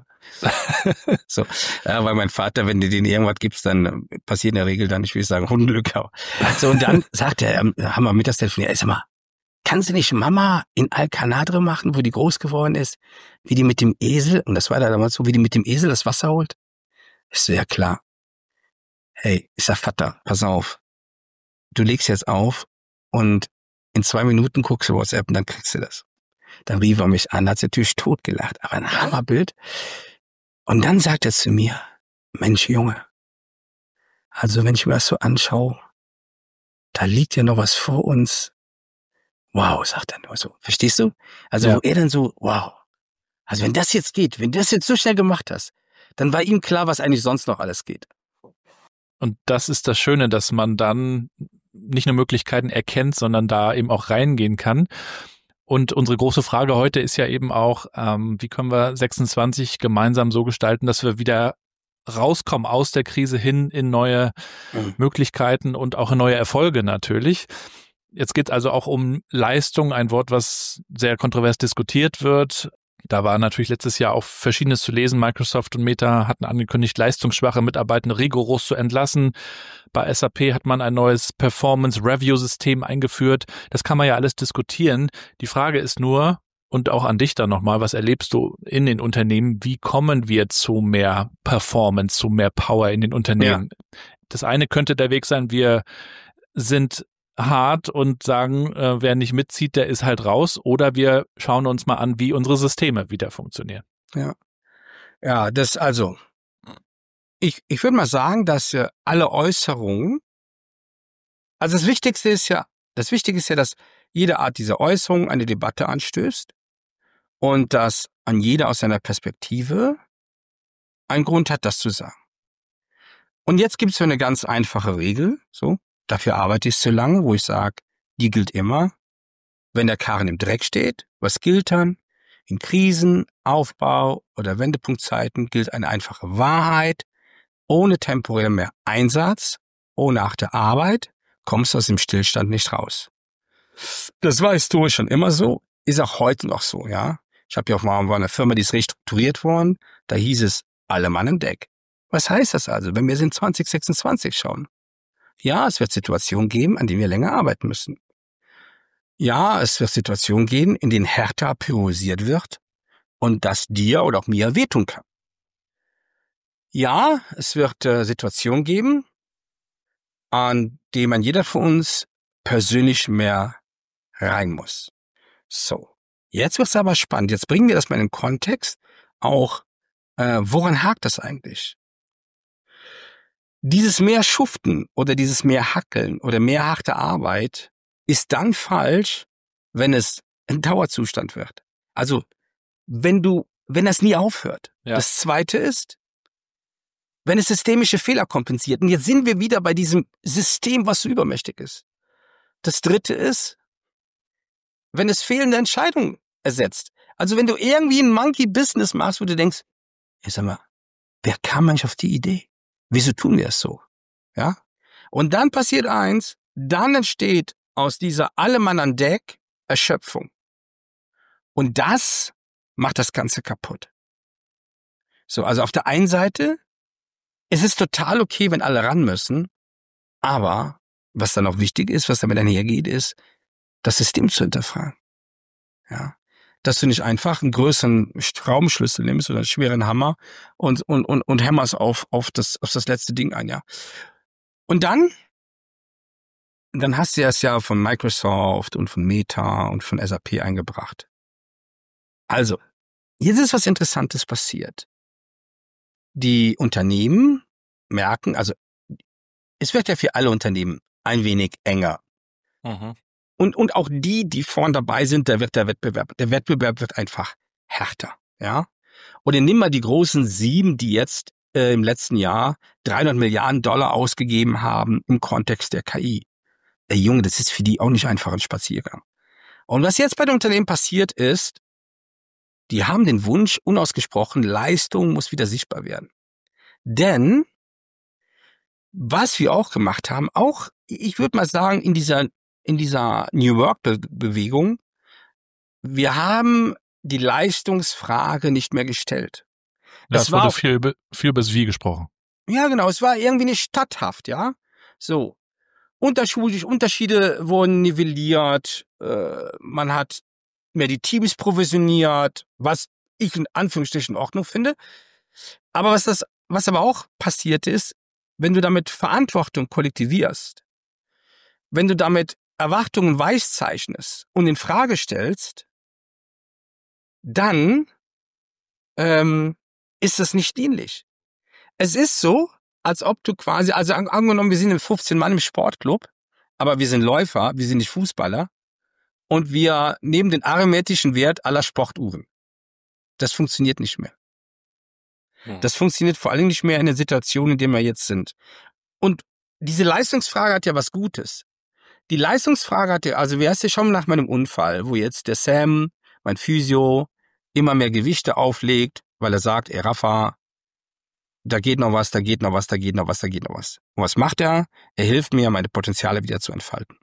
So, äh, weil mein Vater, wenn du denen irgendwas gibst, dann passiert in der Regel dann, ich will sagen, Unglück. So, und dann sagt er, ähm, haben wir mittags telefoniert, ey, sag mal, kannst du nicht Mama in Alcanadre machen, wo die groß geworden ist, wie die mit dem Esel, und das war da damals so, wie die mit dem Esel das Wasser holt? Ich so, ja klar. Hey, ich sag, Vater, pass auf, du legst jetzt auf und in zwei Minuten guckst du WhatsApp und dann kriegst du das. Dann rief er mich an, hat sich natürlich totgelacht, aber ein Hammerbild. Und dann sagt er zu mir, Mensch Junge, also wenn ich mir das so anschaue, da liegt ja noch was vor uns. Wow, sagt er nur so. Verstehst du? Also ja. Wo er dann so, wow. Also wenn das jetzt geht, wenn du das jetzt so schnell gemacht hast, dann war ihm klar, was eigentlich sonst noch alles geht. Und das ist das Schöne, dass man dann nicht nur Möglichkeiten erkennt, sondern da eben auch reingehen kann. Und unsere große Frage heute ist ja eben auch, ähm, wie können wir sechsundzwanzig gemeinsam so gestalten, dass wir wieder rauskommen aus der Krise hin in neue mhm. Möglichkeiten und auch in neue Erfolge natürlich. Jetzt geht es also auch um Leistung, ein Wort, was sehr kontrovers diskutiert wird. Da war natürlich letztes Jahr auch Verschiedenes zu lesen. Microsoft und Meta hatten angekündigt, leistungsschwache Mitarbeitende rigoros zu entlassen. Bei S A P hat man ein neues Performance-Review-System eingeführt. Das kann man ja alles diskutieren. Die Frage ist nur, und auch an dich dann nochmal, was erlebst du in den Unternehmen? Wie kommen wir zu mehr Performance, zu mehr Power in den Unternehmen? Ja. Das eine könnte der Weg sein, wir sind hart und sagen, äh, wer nicht mitzieht, der ist halt raus. Oder wir schauen uns mal an, wie unsere Systeme wieder funktionieren. Ja, ja, das also, ich ich würde mal sagen, dass äh, alle Äußerungen, also das Wichtigste ist ja, das Wichtige ist ja, dass jede Art dieser Äußerung eine Debatte anstößt und dass an jeder aus seiner Perspektive einen Grund hat, das zu sagen. Und jetzt gibt es so eine ganz einfache Regel, so. Dafür arbeite ich so lange, wo ich sage, die gilt immer. Wenn der Karren im Dreck steht, was gilt dann? In Krisen, Aufbau oder Wendepunktzeiten gilt eine einfache Wahrheit. Ohne temporären mehr Einsatz, ohne harte Arbeit, kommst du aus dem Stillstand nicht raus. Das war historisch schon immer so, ist auch heute noch so, ja. Ich habe ja auch mal war eine Firma, die ist restrukturiert worden, da hieß es, alle Mann im Deck. Was heißt das also, wenn wir in zwanzig sechsundzwanzig schauen? Ja, es wird Situationen geben, an denen wir länger arbeiten müssen. Ja, es wird Situationen geben, in denen härter priorisiert wird und das dir oder auch mir wehtun kann. Ja, es wird äh, Situationen geben, an denen man jeder von uns persönlich mehr rein muss. So, jetzt wird's aber spannend. Jetzt bringen wir das mal in den Kontext, auch äh, woran hakt das eigentlich? Dieses mehr Schuften oder dieses mehr Hackeln oder mehr harte Arbeit ist dann falsch, wenn es ein Dauerzustand wird. Also, wenn du, wenn das nie aufhört. Ja. Das Zweite ist, wenn es systemische Fehler kompensiert. Und jetzt sind wir wieder bei diesem System, was so übermächtig ist. Das Dritte ist, wenn es fehlende Entscheidungen ersetzt. Also, wenn du irgendwie ein Monkey-Business machst, wo du denkst, ich sag mal, wer kam eigentlich auf die Idee? Wieso tun wir es so? Ja? Und dann passiert eins, dann entsteht aus dieser alle Mann an Deck Erschöpfung. Und das macht das Ganze kaputt. So, also auf der einen Seite, es ist total okay, wenn alle ran müssen, aber was dann auch wichtig ist, was damit einhergeht, ist, das System zu hinterfragen. Ja. Dass du nicht einfach einen größeren Schraubenschlüssel nimmst oder einen schweren Hammer und, und, und, und hämmerst auf, auf das, auf das letzte Ding ein, ja. Und dann, dann hast du es ja von Microsoft und von Meta und von S A P eingebracht. Also, jetzt ist was Interessantes passiert. Die Unternehmen merken, also, es wird ja für alle Unternehmen ein wenig enger. Mhm. Und, und auch die, die vorn dabei sind, da wird der Wettbewerb, der Wettbewerb wird einfach härter, ja. Oder nimm mal die großen sieben, die jetzt äh, im letzten Jahr dreihundert Milliarden Dollar ausgegeben haben im Kontext der K I. Ey Junge, das ist für die auch nicht einfach ein Spaziergang. Und was jetzt bei den Unternehmen passiert ist, die haben den Wunsch unausgesprochen, Leistung muss wieder sichtbar werden. Denn was wir auch gemacht haben, auch, ich würde mal sagen, in dieser in dieser New Work-Bewegung, wir haben die Leistungsfrage nicht mehr gestellt. Das, das wurde auch, viel, über, viel über das Wie gesprochen. Ja, genau, es war irgendwie nicht statthaft, ja. So, Unterschiede, Unterschiede wurden nivelliert, äh, man hat mehr die Teams provisioniert, was ich in Anführungsstrichen in Ordnung finde. Aber was das, was aber auch passiert ist, wenn du damit Verantwortung kollektivierst, wenn du damit Erwartungen weichzeichnest und in Frage stellst, dann ähm, ist das nicht dienlich. Es ist so, als ob du quasi, also an, angenommen, wir sind fünfzehn Mann im Sportclub, aber wir sind Läufer, wir sind nicht Fußballer und wir nehmen den arithmetischen Wert aller Sportuhren. Das funktioniert nicht mehr. Hm. Das funktioniert vor allem nicht mehr in der Situation, in der wir jetzt sind. Und diese Leistungsfrage hat ja was Gutes. Die Leistungsfrage hatte, also wer ist ja schon nach meinem Unfall, wo jetzt der Sam, mein Physio, immer mehr Gewichte auflegt, weil er sagt, ey Rafa, da geht noch was, da geht noch was, da geht noch was, da geht noch was. Und was macht er? Er hilft mir, meine Potenziale wieder zu entfalten.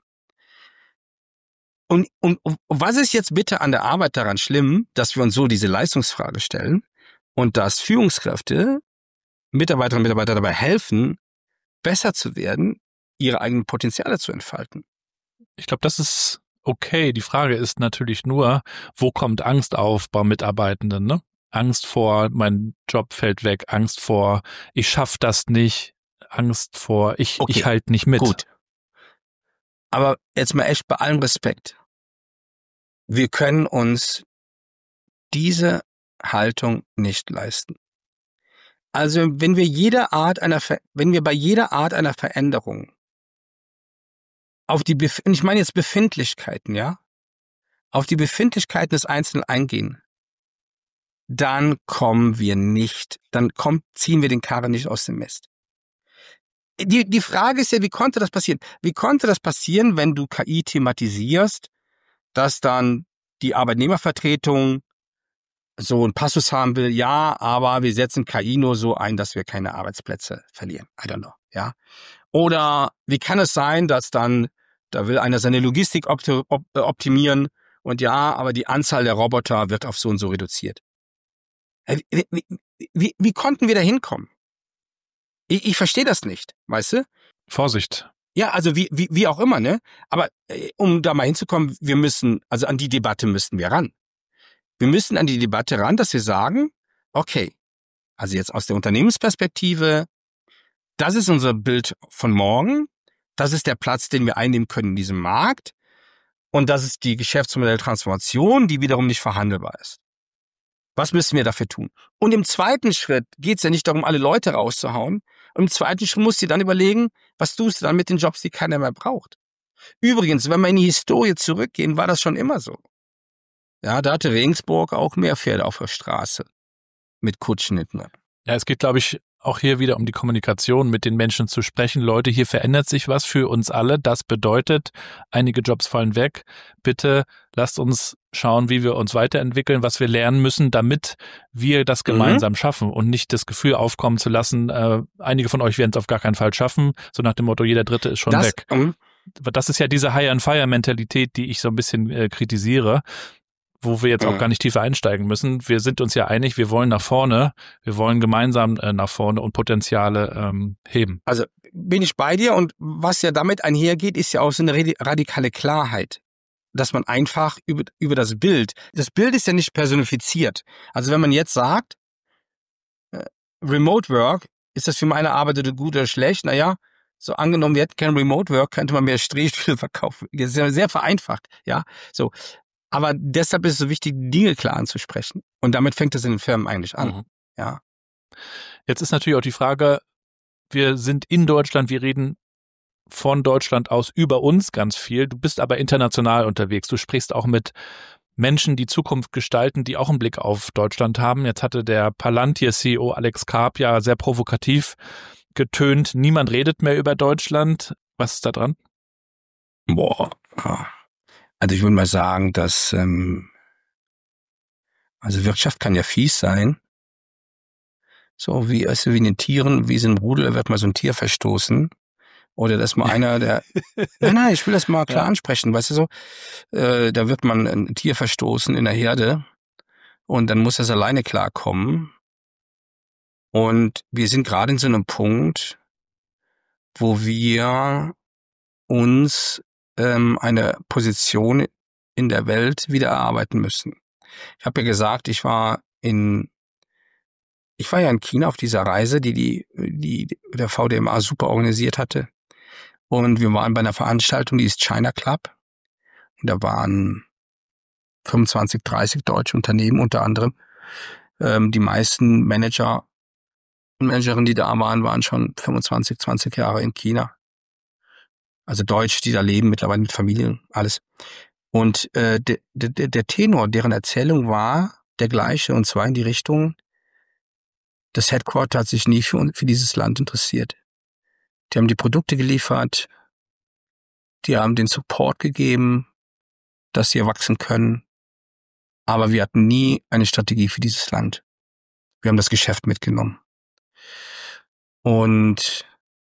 Und, und, und was ist jetzt bitte an der Arbeit daran schlimm, dass wir uns so diese Leistungsfrage stellen und dass Führungskräfte, Mitarbeiterinnen und Mitarbeiter dabei helfen, besser zu werden, ihre eigenen Potenziale zu entfalten? Ich glaube, das ist okay. Die Frage ist natürlich nur, wo kommt Angst auf bei Mitarbeitenden, ne? Angst vor, mein Job fällt weg, Angst vor, ich schaff das nicht, Angst vor, ich, okay. ich halte nicht mit. Gut. Aber jetzt mal echt bei allem Respekt. Wir können uns diese Haltung nicht leisten. Also, wenn wir jede Art einer, Ver- wenn wir bei jeder Art einer Veränderung auf die, Bef- ich meine jetzt Befindlichkeiten, ja, auf die Befindlichkeiten des Einzelnen eingehen, dann kommen wir nicht, dann kommt, ziehen wir den Karren nicht aus dem Mist. Die, die Frage ist ja, wie konnte das passieren? Wie konnte das passieren, wenn du K I thematisierst, dass dann die Arbeitnehmervertretung so einen Passus haben will, ja, aber wir setzen K I nur so ein, dass wir keine Arbeitsplätze verlieren. I don't know, ja. Oder wie kann es sein, dass dann, da will einer seine Logistik opti- op- optimieren und ja, aber die Anzahl der Roboter wird auf so und so reduziert. Wie, wie, wie, wie konnten wir da hinkommen? Ich, ich verstehe das nicht, weißt du? Vorsicht. Ja, also wie, wie, wie auch immer, ne? Aber äh, um da mal hinzukommen, wir müssen, also an die Debatte müssten wir ran. Wir müssen an die Debatte ran, dass wir sagen, okay, also jetzt aus der Unternehmensperspektive, das ist unser Bild von morgen, das ist der Platz, den wir einnehmen können in diesem Markt und das ist die Geschäftsmodelltransformation, die wiederum nicht verhandelbar ist. Was müssen wir dafür tun? Und im zweiten Schritt geht es ja nicht darum, alle Leute rauszuhauen. Und im zweiten Schritt musst du dir dann überlegen, was tust du dann mit den Jobs, die keiner mehr braucht. Übrigens, wenn wir in die Historie zurückgehen, war das schon immer so. Ja, da hatte Regensburg auch mehr Pferde auf der Straße mit Kutschen hinten. Ja, es geht, glaube ich, auch hier wieder um die Kommunikation, mit den Menschen zu sprechen. Leute, hier verändert sich was für uns alle. Das bedeutet, einige Jobs fallen weg. Bitte lasst uns schauen, wie wir uns weiterentwickeln, was wir lernen müssen, damit wir das gemeinsam mhm. schaffen und nicht das Gefühl aufkommen zu lassen, äh, einige von euch werden es auf gar keinen Fall schaffen, so nach dem Motto, jeder Dritte ist schon das, weg. Um, das ist ja diese High-and-Fire-Mentalität, die ich so ein bisschen äh, kritisiere. wo wir jetzt auch gar nicht tiefer einsteigen müssen. Wir sind uns ja einig, wir wollen nach vorne, wir wollen gemeinsam äh, nach vorne und Potenziale ähm, heben. Also bin ich bei dir, und was ja damit einhergeht, ist ja auch so eine radikale Klarheit, dass man einfach über, über das Bild, das Bild ist ja nicht personifiziert. Also wenn man jetzt sagt, äh, Remote Work, ist das für meine Arbeiter gut oder schlecht? Naja, so angenommen, wir hätten kein Remote Work, könnte man mehr Drehspiele verkaufen. Das ist ja sehr vereinfacht, ja, so. Aber deshalb ist es so wichtig, Dinge klar anzusprechen. Und damit fängt es in den Firmen eigentlich an, mhm. ja. Jetzt ist natürlich auch die Frage, wir sind in Deutschland, wir reden von Deutschland aus über uns ganz viel. Du bist aber international unterwegs. Du sprichst auch mit Menschen, die Zukunft gestalten, die auch einen Blick auf Deutschland haben. Jetzt hatte der Palantir-C E O Alex Karp ja sehr provokativ getönt, niemand redet mehr über Deutschland. Was ist da dran? Boah, also ich würde mal sagen, dass ähm, also Wirtschaft kann ja fies sein. So wie, weißt du, wie in den Tieren, wie so ein Rudel, da wird mal so ein Tier verstoßen. Oder dass mal einer, der, nein, nein, ich will das mal klar ja. ansprechen, weißt du so, äh, da wird man ein Tier verstoßen in der Herde und dann muss das alleine klarkommen. Und wir sind gerade in so einem Punkt, wo wir uns ähm, eine Position in der Welt wieder erarbeiten müssen. Ich habe ja gesagt, ich war in Ich war ja in China auf dieser Reise, die, die, die der V D M A super organisiert hatte. Und wir waren bei einer Veranstaltung, die ist China Club. Und da waren fünfundzwanzig, dreißig deutsche Unternehmen unter anderem. Ähm, die meisten Manager und Managerinnen, die da waren, waren schon fünfundzwanzig, zwanzig Jahre in China. Also Deutsche, die da leben, mittlerweile mit Familien, alles. Und äh, der, der, der Tenor, deren Erzählung war der gleiche, und zwar in die Richtung, das Headquarter hat sich nie für, für dieses Land interessiert. Die haben die Produkte geliefert, die haben den Support gegeben, dass sie wachsen können, aber wir hatten nie eine Strategie für dieses Land. Wir haben das Geschäft mitgenommen. Und,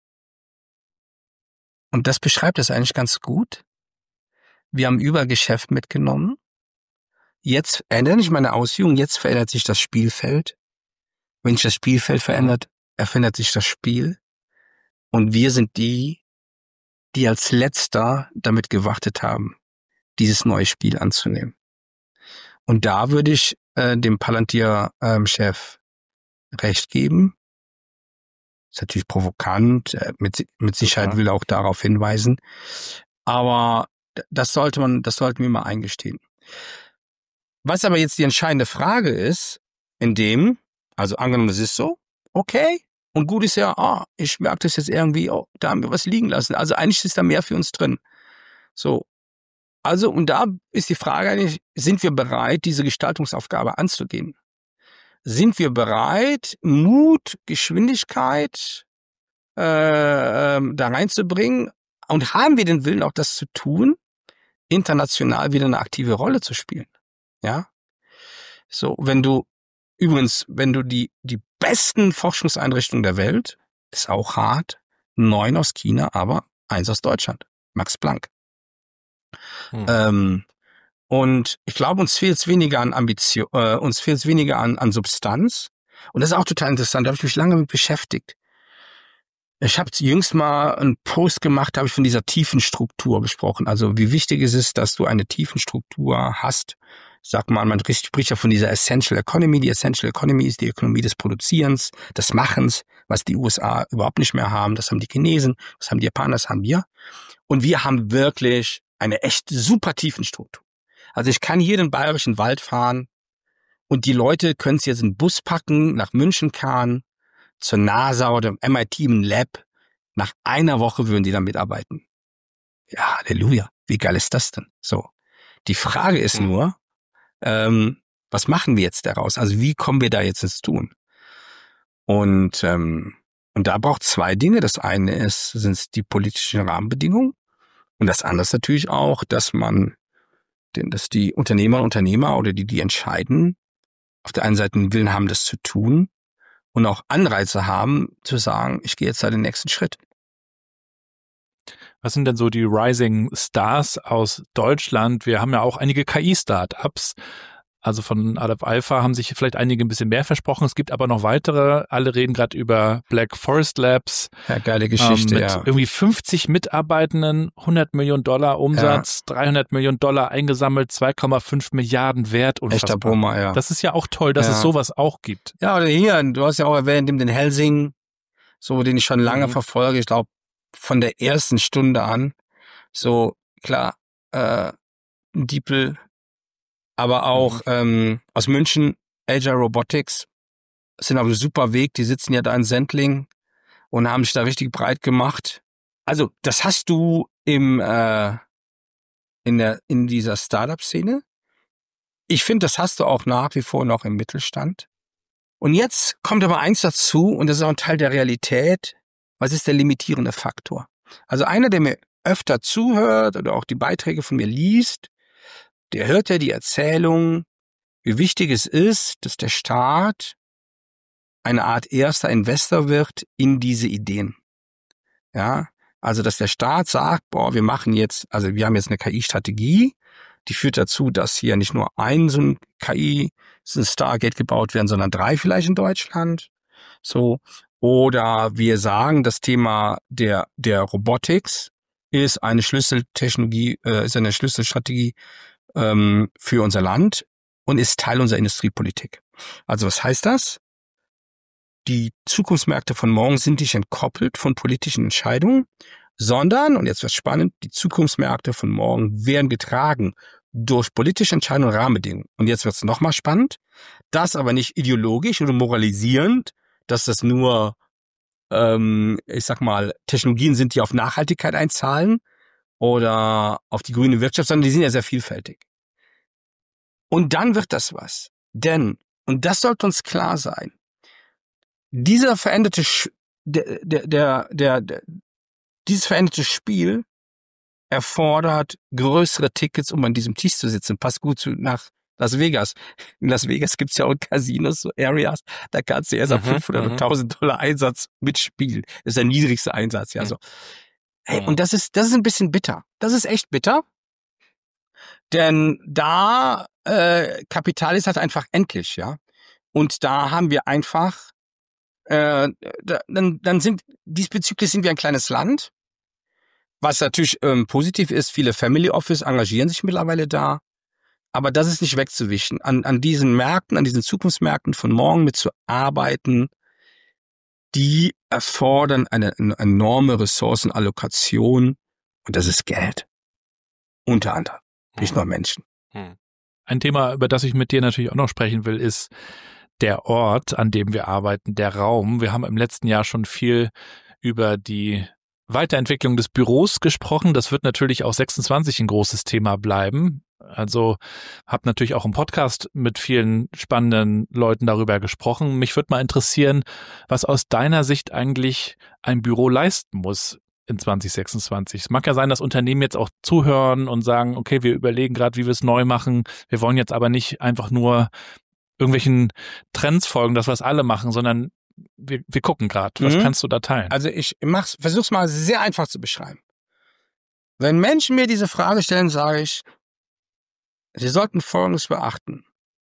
und das beschreibt das eigentlich ganz gut. Wir haben über Geschäft mitgenommen. Jetzt ändert sich meine Ausführung, jetzt verändert sich das Spielfeld. Wenn sich das Spielfeld verändert, verändert sich das Spiel. Und wir sind die, die als Letzter damit gewartet haben, dieses neue Spiel anzunehmen. Und da würde ich äh, dem Palantir-Chef ähm, recht geben. Ist natürlich provokant, äh, mit, mit Sicherheit okay. will er auch darauf hinweisen. Aber das sollte man, das sollten wir mal eingestehen. Was aber jetzt die entscheidende Frage ist, in dem, also angenommen, das ist so, okay, und gut ist ja, ah, ich merke das jetzt irgendwie, oh, da haben wir was liegen lassen. Also eigentlich ist da mehr für uns drin. So, also und da ist die Frage eigentlich, sind wir bereit, diese Gestaltungsaufgabe anzugehen? Sind wir bereit, Mut, Geschwindigkeit äh, äh, da reinzubringen? Und haben wir den Willen, auch das zu tun, international wieder eine aktive Rolle zu spielen? Ja, so, wenn du übrigens, wenn du die die besten Forschungseinrichtungen der Welt, ist auch hart, neun aus China, aber eins aus Deutschland, Max Planck. Hm. Ähm, und ich glaube, uns fehlt es weniger an Ambition, äh, uns fehlt es weniger an an Substanz. Und das ist auch total interessant. Da habe ich mich lange mit beschäftigt. Ich habe jüngst mal einen Post gemacht, da habe ich von dieser Tiefenstruktur gesprochen. Also wie wichtig ist es, dass du eine Tiefenstruktur hast. Sag mal, man spricht ja von dieser Essential Economy. Die Essential Economy ist die Ökonomie des Produzierens, des Machens, was die U S A überhaupt nicht mehr haben. Das haben die Chinesen, das haben die Japaner, das haben wir. Und wir haben wirklich eine echt super Tiefenstruktur. Also ich kann hier den bayerischen Wald fahren und die Leute können es jetzt in den Bus packen, nach München fahren, zur NASA oder im M I T im Lab. Nach einer Woche würden die da mitarbeiten. Ja, Halleluja. Wie geil ist das denn? So. Die Frage ist nur, ähm, was machen wir jetzt daraus? Also wie kommen wir da jetzt ins Tun? Und, ähm, und da braucht zwei Dinge. Das eine ist, sind die politischen Rahmenbedingungen. Und das andere ist natürlich auch, dass man, dass die Unternehmer und Unternehmer oder die, die entscheiden, auf der einen Seite einen Willen haben, das zu tun und auch Anreize haben, zu sagen, ich gehe jetzt da den nächsten Schritt. Was sind denn so die Rising Stars aus Deutschland? Wir haben ja auch einige K I-Startups. Also von Aleph Alpha haben sich vielleicht einige ein bisschen mehr versprochen. Es gibt aber noch weitere. Alle reden gerade über Black Forest Labs. Ja, geile Geschichte, ähm, mit ja. irgendwie fünfzig Mitarbeitenden, hundert Millionen Dollar Umsatz, ja. dreihundert Millionen Dollar eingesammelt, zwei Komma fünf Milliarden Wert. Unfassbar. Echter Brummer, ja. Das ist ja auch toll, dass ja. es sowas auch gibt. Ja, oder hier, du hast ja auch erwähnt, den Helsing, so den ich schon lange mhm. verfolge. Ich glaube, von der ersten Stunde an. So, klar, äh, Diepl, aber auch mhm. ähm, aus München, Agile Robotics, sind auf einem super Weg. Die sitzen ja da in Sendling und haben sich da richtig breit gemacht. Also, das hast du im äh, in der in dieser Startup-Szene. Ich finde, das hast du auch nach wie vor noch im Mittelstand. Und jetzt kommt aber eins dazu, und das ist auch ein Teil der Realität. Was ist der limitierende Faktor? Also einer, der mir öfter zuhört oder auch die Beiträge von mir liest, der hört ja die Erzählung, wie wichtig es ist, dass der Staat eine Art erster Investor wird in diese Ideen. Ja, also dass der Staat sagt, boah, wir machen jetzt, also wir haben jetzt eine K I-Strategie, die führt dazu, dass hier nicht nur ein so ein K I, so ein Stargate gebaut werden, sondern drei vielleicht in Deutschland. So. Oder wir sagen, das Thema der der Robotics ist eine Schlüsseltechnologie, äh, ist eine Schlüsselstrategie ähm, für unser Land und ist Teil unserer Industriepolitik. Also was heißt das? Die Zukunftsmärkte von morgen sind nicht entkoppelt von politischen Entscheidungen, sondern, und jetzt wird's spannend, die Zukunftsmärkte von morgen werden getragen durch politische Entscheidungen und Rahmenbedingungen. Und jetzt wird's nochmal spannend, das aber nicht ideologisch oder moralisierend, dass das nur, ähm, ich sag mal, Technologien sind, die auf Nachhaltigkeit einzahlen oder auf die grüne Wirtschaft, sondern die sind ja sehr vielfältig. Und dann wird das was. Denn, und das sollte uns klar sein, dieser veränderte, der, der, der, der, der, dieses veränderte Spiel erfordert größere Tickets, um an diesem Tisch zu sitzen. Passt gut zu, nach Las Vegas. In Las Vegas gibt's ja auch Casinos, so Areas, da kannst du erst ab fünfhundert oder tausend Dollar Einsatz mitspielen. Das ist der niedrigste Einsatz, ja, so. Hey, und das ist, das ist ein bisschen bitter. Das ist echt bitter. Denn da, äh, Kapital ist halt einfach endlich, ja. Und da haben wir einfach, äh, da, dann, dann sind, diesbezüglich sind wir ein kleines Land. Was natürlich ähm, positiv ist, viele Family Office engagieren sich mittlerweile da. Aber das ist nicht wegzuwischen. An, an diesen Märkten, an diesen Zukunftsmärkten von morgen mitzuarbeiten, die erfordern eine, eine enorme Ressourcenallokation. Und das ist Geld. Unter anderem. Nicht nur Menschen. Ein Thema, über das ich mit dir natürlich auch noch sprechen will, ist der Ort, an dem wir arbeiten, der Raum. Wir haben im letzten Jahr schon viel über die Weiterentwicklung des Büros gesprochen. Das wird natürlich auch sechsundzwanzig ein großes Thema bleiben. Also habe natürlich auch im Podcast mit vielen spannenden Leuten darüber gesprochen. Mich würde mal interessieren, was aus deiner Sicht eigentlich ein Büro leisten muss in zwanzig sechsundzwanzig. Es mag ja sein, dass Unternehmen jetzt auch zuhören und sagen, okay, wir überlegen gerade, wie wir es neu machen. Wir wollen jetzt aber nicht einfach nur irgendwelchen Trends folgen, das was alle machen, sondern wir, wir gucken gerade. Was mhm. kannst du da teilen? Also ich mach's, versuch's mal sehr einfach zu beschreiben. Wenn Menschen mir diese Frage stellen, sage ich, sie sollten Folgendes beachten.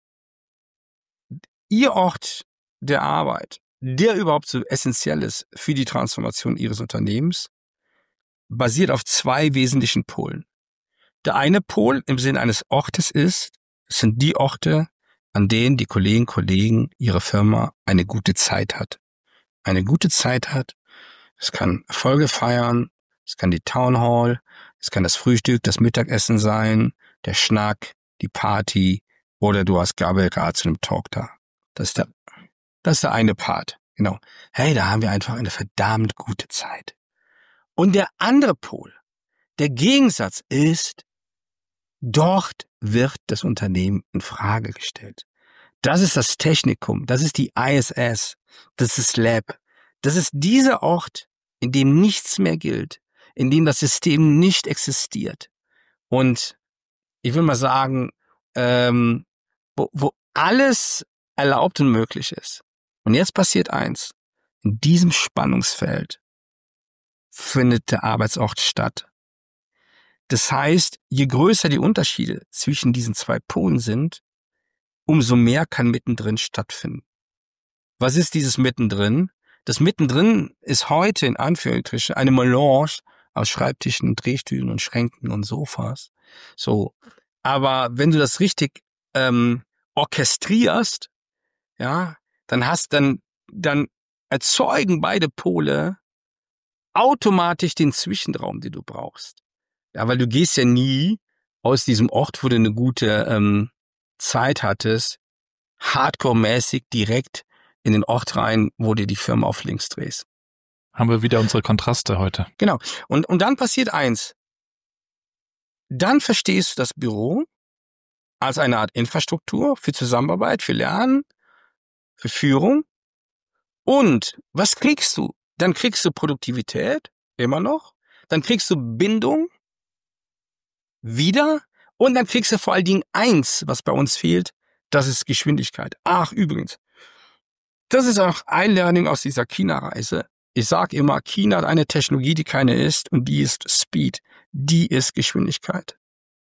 Ihr Ort der Arbeit, der überhaupt so essentiell ist für die Transformation Ihres Unternehmens, basiert auf zwei wesentlichen Polen. Der eine Pol im Sinne eines Ortes ist, es sind die Orte, an denen die Kolleginnen und Kollegen ihrer Firma eine gute Zeit hat. Eine gute Zeit hat. Es kann Erfolge feiern, es kann die Town Hall, es kann das Frühstück, das Mittagessen sein, der Schnack, die Party oder du hast Gabriel gerade zu einem Talk da. Das ist der, das ist der eine Part. Genau. Hey, da haben wir einfach eine verdammt gute Zeit. Und der andere Pol, der Gegensatz ist, dort wird das Unternehmen in Frage gestellt. Das ist das Technikum, das ist die I S S, das ist Lab. Das ist dieser Ort, in dem nichts mehr gilt, in dem das System nicht existiert. Und ich will mal sagen, ähm, wo, wo alles erlaubt und möglich ist. Und jetzt passiert eins. In diesem Spannungsfeld findet der Arbeitsort statt. Das heißt, je größer die Unterschiede zwischen diesen zwei Polen sind, umso mehr kann mittendrin stattfinden. Was ist dieses mittendrin? Das mittendrin ist heute in Anführungsstrichen eine Melange aus Schreibtischen, Drehstühlen und Schränken und Sofas. So, aber wenn du das richtig ähm, orchestrierst, ja, dann hast dann dann erzeugen beide Pole automatisch den Zwischenraum, den du brauchst. Ja, weil du gehst ja nie aus diesem Ort, wo du eine gute ähm, Zeit hattest, hardcore-mäßig direkt in den Ort rein, wo du die Firma auf links drehst. Haben wir wieder unsere Kontraste heute. Genau. Und, und dann passiert eins. Dann verstehst du das Büro als eine Art Infrastruktur für Zusammenarbeit, für Lernen, für Führung. Und was kriegst du? Dann kriegst du Produktivität, immer noch. Dann kriegst du Bindung, wieder. Und dann kriegst du vor allen Dingen eins, was bei uns fehlt, das ist Geschwindigkeit. Ach, übrigens, das ist auch ein Learning aus dieser China-Reise. Ich sage immer, China hat eine Technologie, die keine ist, und die ist Speed. Die ist Geschwindigkeit.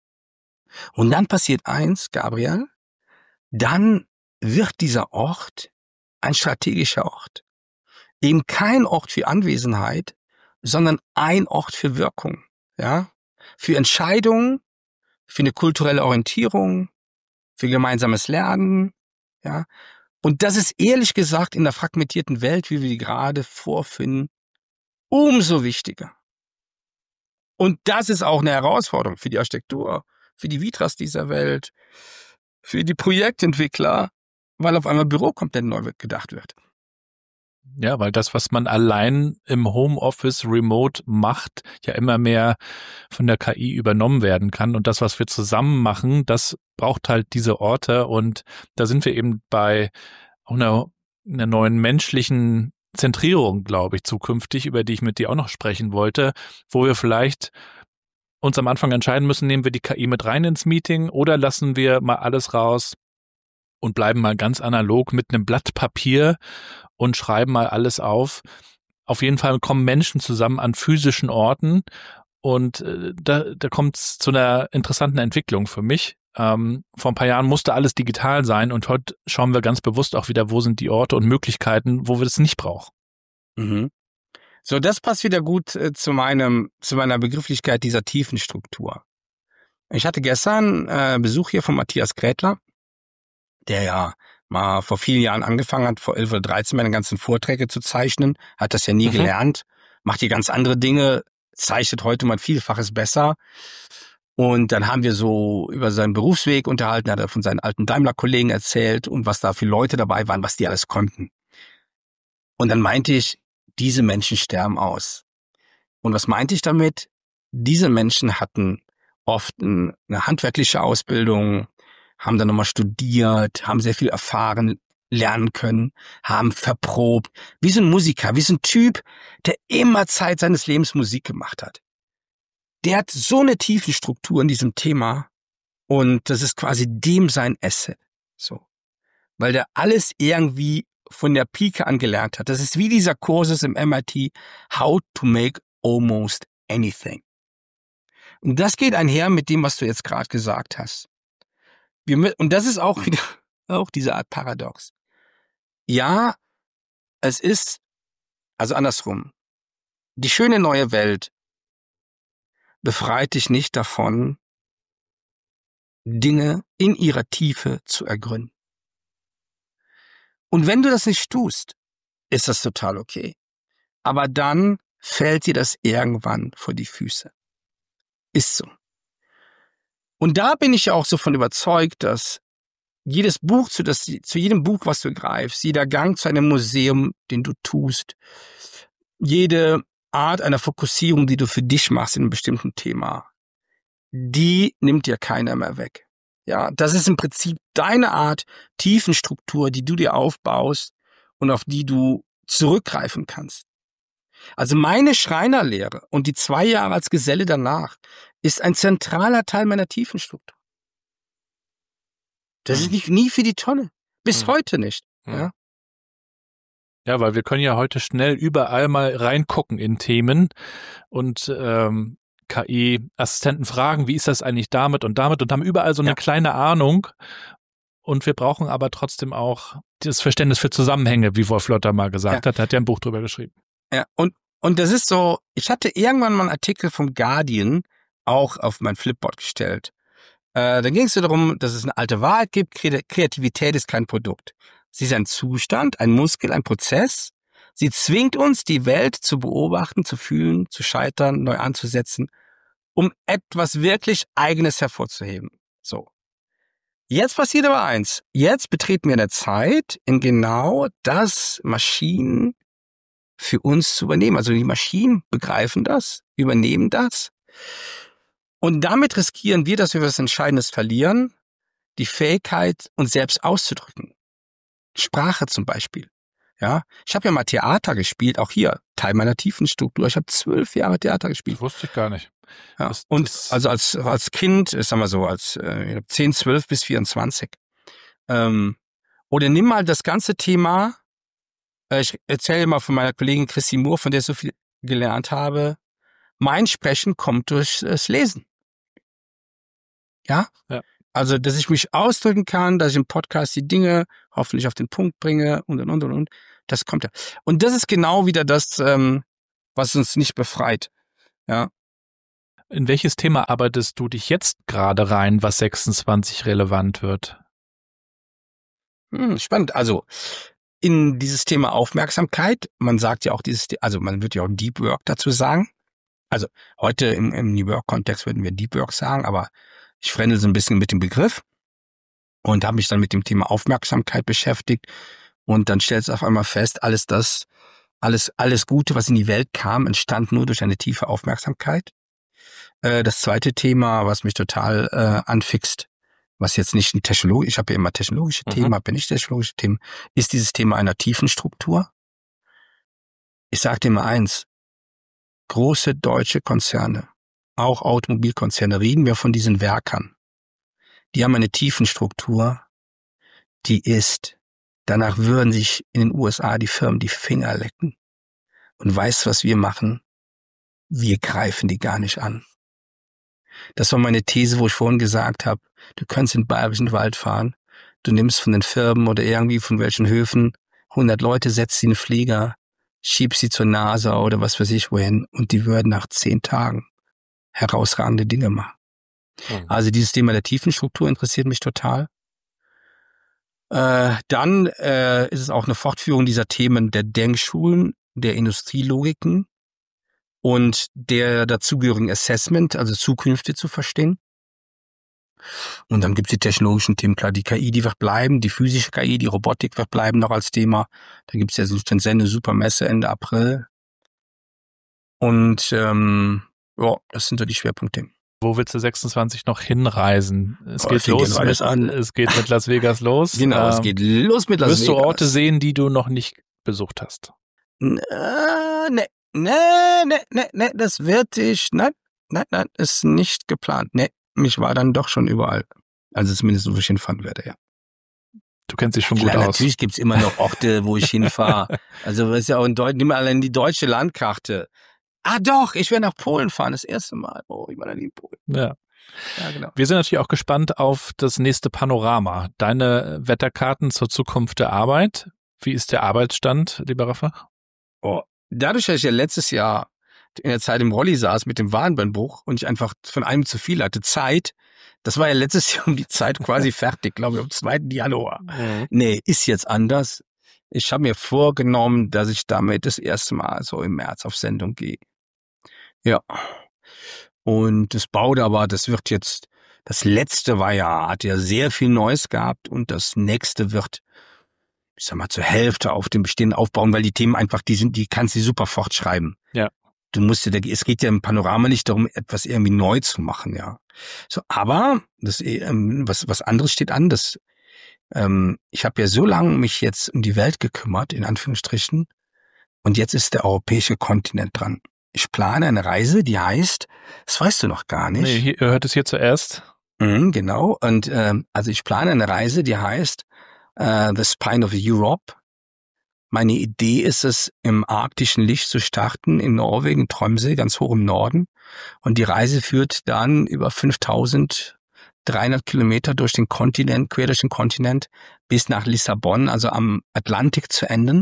Und dann passiert eins, Gabriel, dann wird dieser Ort ein strategischer Ort. Eben kein Ort für Anwesenheit, sondern ein Ort für Wirkung, ja, für Entscheidungen, für eine kulturelle Orientierung, für gemeinsames Lernen, ja. Und das ist ehrlich gesagt in der fragmentierten Welt, wie wir die gerade vorfinden, umso wichtiger. Und das ist auch eine Herausforderung für die Architektur, für die Vitras dieser Welt, für die Projektentwickler, weil auf einmal Büro komplett neu gedacht wird. Ja, weil das, was man allein im Homeoffice remote macht, ja immer mehr von der K I übernommen werden kann. Und das, was wir zusammen machen, das braucht halt diese Orte. Und da sind wir eben bei einer, einer neuen menschlichen Zentrierung, glaube ich, zukünftig, über die ich mit dir auch noch sprechen wollte, wo wir vielleicht uns am Anfang entscheiden müssen, nehmen wir die K I mit rein ins Meeting oder lassen wir mal alles raus und bleiben mal ganz analog mit einem Blatt Papier und schreiben mal alles auf. Auf jeden Fall kommen Menschen zusammen an physischen Orten und äh, da, da kommt es zu einer interessanten Entwicklung für mich. Ähm, vor ein paar Jahren musste alles digital sein und heute schauen wir ganz bewusst auch wieder, wo sind die Orte und Möglichkeiten, wo wir das nicht brauchen. Mhm. So, das passt wieder gut äh, zu meinem, zu meiner Begrifflichkeit dieser tiefen Struktur. Ich hatte gestern äh, Besuch hier von Matthias Grätler, der ja mal vor vielen Jahren angefangen hat, vor elf oder dreizehn meine ganzen Vorträge zu zeichnen, hat das ja nie mhm. gelernt, macht hier ganz andere Dinge, zeichnet heute mal Vielfaches besser. Und dann haben wir so über seinen Berufsweg unterhalten, hat er von seinen alten Daimler-Kollegen erzählt und was da für Leute dabei waren, was die alles konnten. Und dann meinte ich, diese Menschen sterben aus. Und was meinte ich damit? Diese Menschen hatten oft eine handwerkliche Ausbildung, haben dann nochmal studiert, haben sehr viel erfahren, lernen können, haben verprobt. Wie so ein Musiker, wie so ein Typ, der immer Zeit seines Lebens Musik gemacht hat. Der hat so eine tiefe Struktur in diesem Thema und das ist quasi dem sein Asset. So. Weil der alles irgendwie von der Pike an gelernt hat. Das ist wie dieser Kurses im M I T, How to make almost anything. Und das geht einher mit dem, was du jetzt gerade gesagt hast. Wir, und das ist auch wieder auch diese Art Paradox. Ja, es ist, also andersrum, die schöne neue Welt befreit dich nicht davon, Dinge in ihrer Tiefe zu ergründen. Und wenn du das nicht tust, ist das total okay. Aber dann fällt dir das irgendwann vor die Füße. Ist so. Und da bin ich ja auch so von überzeugt, dass jedes Buch, zu, das, zu jedem Buch, was du greifst, jeder Gang zu einem Museum, den du tust, jede Art einer Fokussierung, die du für dich machst in einem bestimmten Thema, die nimmt dir keiner mehr weg. Ja, das ist im Prinzip deine Art Tiefenstruktur, die du dir aufbaust und auf die du zurückgreifen kannst. Also meine Schreinerlehre und die zwei Jahre als Geselle danach ist ein zentraler Teil meiner Tiefenstruktur. Das mhm. ist nicht, nie für die Tonne. Bis mhm. heute nicht. Mhm. Ja. Ja, weil wir können ja heute schnell überall mal reingucken in Themen und ähm, K I-Assistenten fragen, wie ist das eigentlich damit und damit und haben überall so eine Ja. kleine Ahnung. Und wir brauchen aber trotzdem auch das Verständnis für Zusammenhänge, wie Wolf Lotter mal gesagt Ja. hat. Er hat ja ein Buch drüber geschrieben. Ja, und, und das ist so, ich hatte irgendwann mal einen Artikel vom Guardian auch auf mein Flipboard gestellt. Äh, da ging es so darum, dass es eine alte Wahrheit gibt, Kre- Kreativität ist kein Produkt. Sie ist ein Zustand, ein Muskel, ein Prozess. Sie zwingt uns, die Welt zu beobachten, zu fühlen, zu scheitern, neu anzusetzen, um etwas wirklich Eigenes hervorzuheben. So. Jetzt passiert aber eins. Jetzt betreten wir eine Zeit, in genau das Maschinen für uns zu übernehmen. Also die Maschinen begreifen das, übernehmen das. Und damit riskieren wir, dass wir was Entscheidendes verlieren, die Fähigkeit, uns selbst auszudrücken. Sprache zum Beispiel. Ja, ich habe ja mal Theater gespielt, auch hier, Teil meiner Tiefenstruktur. Ich habe zwölf Jahre Theater gespielt. Das wusste ich gar nicht. Ja. Das- Und das- also als als Kind, sagen wir so, als äh, zehn, zwölf bis vierundzwanzig. Ähm, oder nimm mal das ganze Thema, äh, ich erzähle mal von meiner Kollegin Chrissy Moore, von der ich so viel gelernt habe. Mein Sprechen kommt durch das Lesen. Ja? Ja. Also, dass ich mich ausdrücken kann, dass ich im Podcast die Dinge hoffentlich auf den Punkt bringe und und und und und. Das kommt ja. Und das ist genau wieder das, ähm, was uns nicht befreit. Ja. In welches Thema arbeitest du dich jetzt gerade rein, was sechsundzwanzig relevant wird? Hm, spannend. Also in dieses Thema Aufmerksamkeit, man sagt ja auch dieses, also man wird ja auch Deep Work dazu sagen. Also heute im, im New Work-Kontext würden wir Deep Work sagen, aber ich fremdel so ein bisschen mit dem Begriff und habe mich dann mit dem Thema Aufmerksamkeit beschäftigt und dann stellst du auf einmal fest, alles das, alles, alles Gute, was in die Welt kam, entstand nur durch eine tiefe Aufmerksamkeit. Äh, das zweite Thema, was mich total äh, anfixt, was jetzt nicht ein technologisch, ich habe ja immer technologische Mhm. Themen, habe ja nicht technologische Themen, ist dieses Thema einer tiefen Struktur. Ich sage dir mal eins, große deutsche Konzerne, auch Automobilkonzerne, reden wir von diesen Werkern. Die haben eine tiefen Struktur, die ist, danach würden sich in den U S A die Firmen die Finger lecken. Und weißt, was wir machen? Wir greifen die gar nicht an. Das war meine These, wo ich vorhin gesagt habe, du kannst in den Bayerischen Wald fahren, du nimmst von den Firmen oder irgendwie von welchen Höfen hundert Leute, setzt sie in den Flieger, schiebst sie zur NASA oder was weiß ich wohin und die würden nach zehn Tagen herausragende Dinge machen. Mhm. Also dieses Thema der Tiefenstruktur interessiert mich total. Äh, dann äh, ist es auch eine Fortführung dieser Themen der Denkschulen, der Industrielogiken und der dazugehörigen Assessment, also Zukünfte zu verstehen. Und dann gibt es die technologischen Themen, klar, die K I, die wird bleiben, die physische K I, die Robotik wird bleiben noch als Thema. Da gibt es ja so eine super Messe Ende April. Und ähm, ja, das sind so die Schwerpunktthemen. Wo willst du sechsundzwanzig noch hinreisen? Es Oh, geht fängt los jetzt alles mit, an. es geht mit Las Vegas los. Genau, es Ähm, geht los mit Las Wirst du Vegas. Orte sehen, die du noch nicht besucht hast? N- äh, Ne, ne, ne, ne, ne, das wird ich, nein, nein, nein, ist nicht geplant. Ne, mich war dann doch schon überall. Also zumindest, wo ich hinfahren werde, ja. Du kennst dich schon gut Klar, aus. natürlich gibt's immer noch Orte, wo ich hinfahre. Also das ist ja auch in Deutschland, nimm mal allein die deutsche Landkarte. Ah doch, ich werde nach Polen fahren, das erste Mal. Oh, ich war da nie in Polen. Ja. Ja, genau. Wir sind natürlich auch gespannt auf das nächste Panorama. Deine Wetterkarten zur Zukunft der Arbeit. Wie ist der Arbeitsstand, lieber Rafa? Oh, dadurch, dass ich ja letztes Jahr in der Zeit im Rolli saß mit dem Warnbeinbruch und ich einfach von einem zu viel hatte, Zeit, das war ja letztes Jahr um die Zeit quasi fertig, glaube ich, am zweiten Januar. Nee, ist jetzt anders. Ich habe mir vorgenommen, dass ich damit das erste Mal so im März auf Sendung gehe. Ja. Und das baut aber, das wird jetzt, das letzte war ja, hat ja sehr viel Neues gehabt und das nächste wird, ich sag mal, zur Hälfte auf dem Bestehenden aufbauen, weil die Themen einfach, die sind, die kannst du super fortschreiben. Ja. Du musst ja, es geht ja im Panorama nicht darum, etwas irgendwie neu zu machen, ja. So, aber das, ähm, was, was anderes steht an, das, ähm, ich habe ja so lange mich jetzt um die Welt gekümmert, in Anführungsstrichen, und jetzt ist der europäische Kontinent dran. Ich plane eine Reise, die heißt, das weißt du noch gar nicht. Nee, hier, ihr hört es hier zuerst. Mhm, genau. Und ähm, also ich plane eine Reise, die heißt äh, The Spine of Europe. Meine Idee ist es, im arktischen Licht zu starten, in Norwegen, Tromsø, ganz hoch im Norden. Und die Reise führt dann über fünftausenddreihundert Kilometer durch den Kontinent, quer durch den Kontinent, bis nach Lissabon, also am Atlantik zu enden,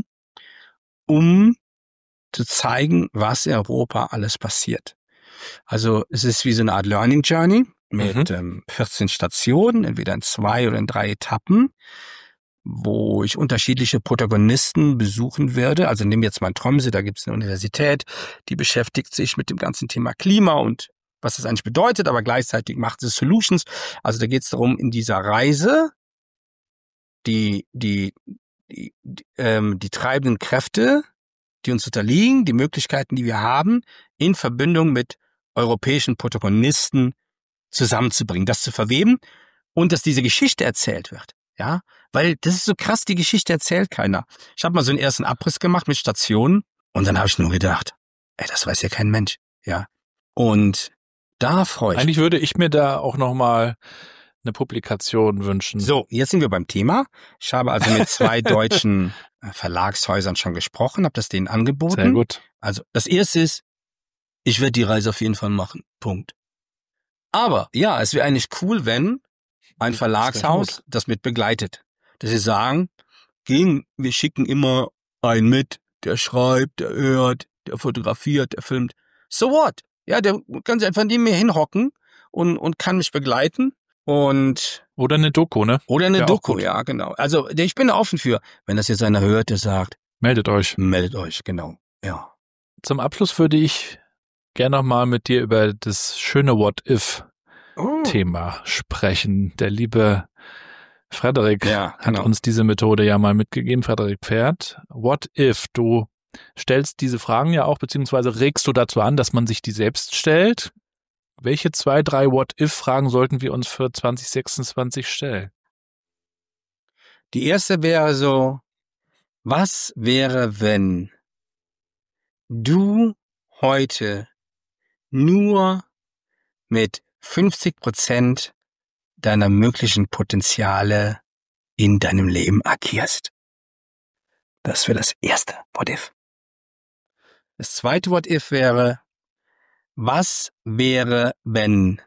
um zu zeigen, was in Europa alles passiert. Also es ist wie so eine Art Learning Journey mit mhm. ähm, vierzehn Stationen, entweder in zwei oder in drei Etappen, wo ich unterschiedliche Protagonisten besuchen werde. Also nehmen wir jetzt mal Tromsø, da gibt es eine Universität, die beschäftigt sich mit dem ganzen Thema Klima und was das eigentlich bedeutet, aber gleichzeitig macht sie Solutions. Also da geht es darum, in dieser Reise die, die, die, die, ähm, die treibenden Kräfte, die uns unterliegen, die Möglichkeiten, die wir haben, in Verbindung mit europäischen Protagonisten zusammenzubringen, das zu verweben und dass diese Geschichte erzählt wird. Ja, weil das ist so krass, die Geschichte erzählt keiner. Ich habe mal so einen ersten Abriss gemacht mit Stationen und dann habe ich nur gedacht, ey, das weiß ja kein Mensch. Ja, und da freue ich mich. Eigentlich würde ich mir da auch nochmal eine Publikation wünschen. So, jetzt sind wir beim Thema. Ich habe also mit zwei deutschen Verlagshäusern schon gesprochen, habe das denen angeboten. Sehr gut. Also das erste ist, ich werde die Reise auf jeden Fall machen. Punkt. Aber ja, es wäre eigentlich cool, wenn ein Verlagshaus das mit begleitet. Dass sie sagen, gehen, wir schicken immer einen mit, der schreibt, der hört, der fotografiert, der filmt. So what? Ja, der kann sich einfach neben mir hinhocken und, und kann mich begleiten. Und oder eine Doku, ne? Oder eine Doku, ja, genau. Also ich bin da offen für. Wenn das jetzt einer hört, der sagt, meldet euch. Meldet euch, genau. Ja. Zum Abschluss würde ich gerne noch mal mit dir über das schöne What-If-Thema oh. sprechen. Der liebe Frederik ja, genau. hat uns diese Methode ja mal mitgegeben, Frederik Pferd. What if? Du stellst diese Fragen ja auch, beziehungsweise regst du dazu an, dass man sich die selbst stellt. Welche zwei, drei What-if-Fragen sollten wir uns für zwanzig sechsundzwanzig stellen? Die erste wäre so, was wäre, wenn du heute nur mit fünfzig Prozent deiner möglichen Potenziale in deinem Leben agierst? Das wäre das erste What-if. Das zweite What-if wäre, was wäre, wenn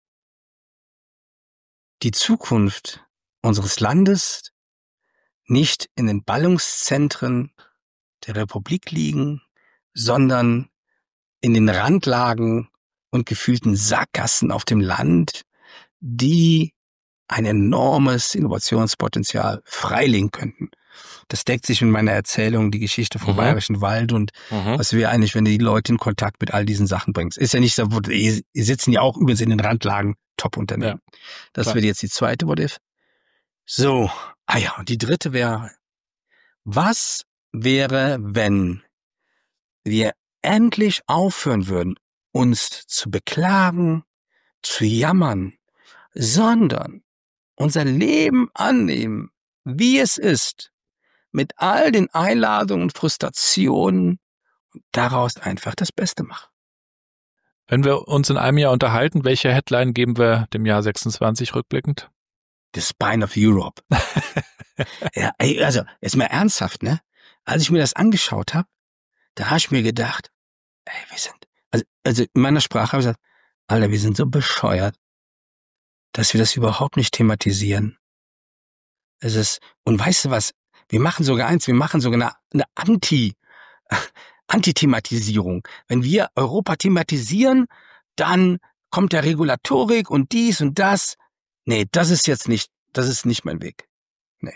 die Zukunft unseres Landes nicht in den Ballungszentren der Republik liegen, sondern in den Randlagen und gefühlten Sackgassen auf dem Land, die ein enormes Innovationspotenzial freilegen könnten. Das deckt sich mit meiner Erzählung, die Geschichte vom mhm. Bayerischen Wald und mhm. was wir eigentlich, wenn du die Leute in Kontakt mit all diesen Sachen bringst. Ist ja nicht so, ihr sitzen ja auch übrigens in den Randlagen, Top-Unternehmen. Ja, das wäre jetzt die zweite What-if. So, ah ja, und die dritte wäre, was wäre, wenn wir endlich aufhören würden, uns zu beklagen, zu jammern, sondern unser Leben annehmen, wie es ist, mit all den Einladungen und Frustrationen und daraus einfach das Beste machen. Wenn wir uns in einem Jahr unterhalten, welche Headline geben wir dem Jahr sechsundzwanzig rückblickend? The Spine of Europe. Ja, ey, also, jetzt mal ernsthaft, ne? Als ich mir das angeschaut habe, da habe ich mir gedacht, ey, wir sind, also, also in meiner Sprache habe ich gesagt, Alter, wir sind so bescheuert, dass wir das überhaupt nicht thematisieren. Es ist, und weißt du was? Wir machen sogar eins, wir machen sogar eine, eine Anti, Anti-Thematisierung. Wenn wir Europa thematisieren, dann kommt der Regulatorik und dies und das. Nee, das ist jetzt nicht, das ist nicht mein Weg. Nee.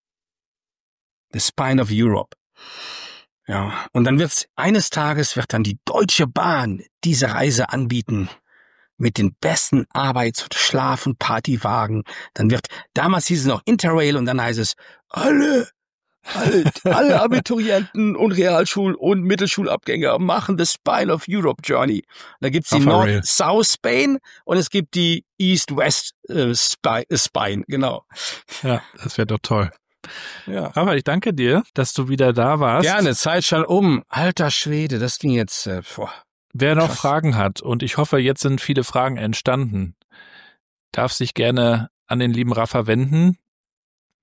The Spine of Europe. Ja, und dann wird's, eines Tages wird dann die Deutsche Bahn diese Reise anbieten. Mit den besten Arbeits-, Schlaf- und Partywagen. Dann wird, damals hieß es noch Interrail und dann heißt es, alle, alle, alle Abiturienten und Realschul- und Mittelschulabgänger machen the Spine of Europe Journey. Da gibt's die North-South Spain und es gibt die East-West äh, Spine, äh, Spine, genau. Ja, das wäre doch toll. Ja. Aber ich danke dir, dass du wieder da warst. Gerne, Zeit schon um. Alter Schwede, das ging jetzt, äh, boah. Wer noch Krass. Fragen hat, und ich hoffe, jetzt sind viele Fragen entstanden, darf sich gerne an den lieben Rafa wenden.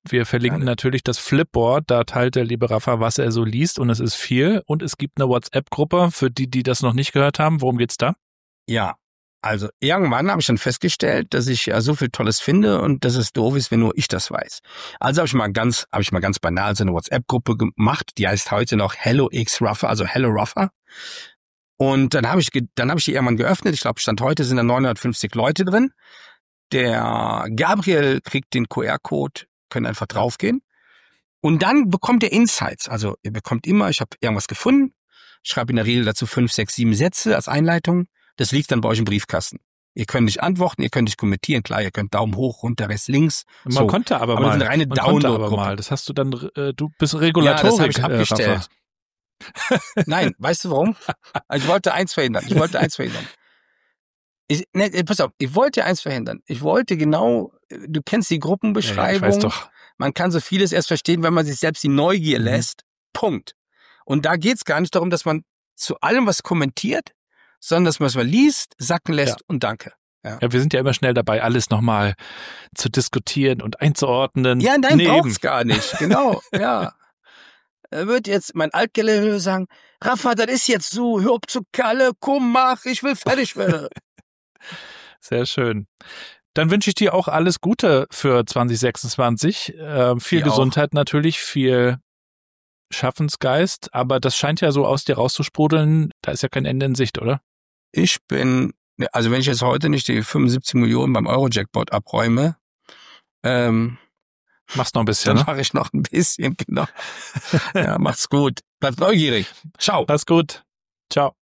Wir verlinken Gerne. natürlich das Flipboard, da teilt der liebe Rafa, was er so liest und es ist viel. Und es gibt eine WhatsApp-Gruppe für die, die das noch nicht gehört haben. Worum geht's da? Ja, also irgendwann habe ich dann festgestellt, dass ich ja so viel Tolles finde und dass es doof ist, wenn nur ich das weiß. Also habe ich mal ganz, habe ich mal ganz banal so eine WhatsApp-Gruppe gemacht, die heißt heute noch Hello X Rafa, also Hello Rafa. Und dann habe ich, dann habe ich die irgendwann geöffnet. Ich glaube, Stand heute sind da neunhundertfünfzig Leute drin. Der Gabriel kriegt den Q R-Code, können einfach draufgehen. Und dann bekommt ihr Insights. Also ihr bekommt immer, ich habe irgendwas gefunden, schreibe in der Regel dazu fünf, sechs, sieben Sätze als Einleitung. Das liegt dann bei euch im Briefkasten. Ihr könnt nicht antworten, ihr könnt nicht kommentieren. Klar, ihr könnt Daumen hoch, runter, rechts, links. Man so. konnte aber, aber mal. Das ist eine reine Man konnte aber Download-Gruppe. mal. Das hast du dann, äh, du bist Ja, Regulatorik, das habe ich äh, abgestellt. Rafa. Nein, weißt du warum? Ich wollte eins verhindern. Ich wollte eins verhindern. Ich, ne, pass auf, ich wollte eins verhindern. Ich wollte genau, du kennst die Gruppenbeschreibung. Ja, ich weiß doch. Man kann so vieles erst verstehen, wenn man sich selbst die Neugier Mhm. lässt. Punkt. Und da geht's gar nicht darum, dass man zu allem was kommentiert, sondern dass man es mal liest, sacken lässt Ja. und danke. Ja, Ja, wir sind ja immer schnell dabei, alles nochmal zu diskutieren und einzuordnen. ja nein, Neben. braucht's gar nicht. Genau, ja. Er wird jetzt mein Altgelehrer sagen, Rafa, das ist jetzt so, hör auf zu Kalle, komm, mach, ich will fertig werden. Sehr schön. Dann wünsche ich dir auch alles Gute für zwanzig sechsundzwanzig. Äh, viel Dir auch. Gesundheit natürlich, viel Schaffensgeist, aber das scheint ja so aus dir rauszusprudeln. Da ist ja kein Ende in Sicht, oder? Ich bin, also wenn ich jetzt heute nicht die fünfundsiebzig Millionen beim Euro-Jackpot abräume, ähm, Mach's noch ein bisschen, dann ne? mache ich noch ein bisschen, genau. Ja, macht's gut. Bleibt neugierig. Ciao. Mach's gut. Ciao.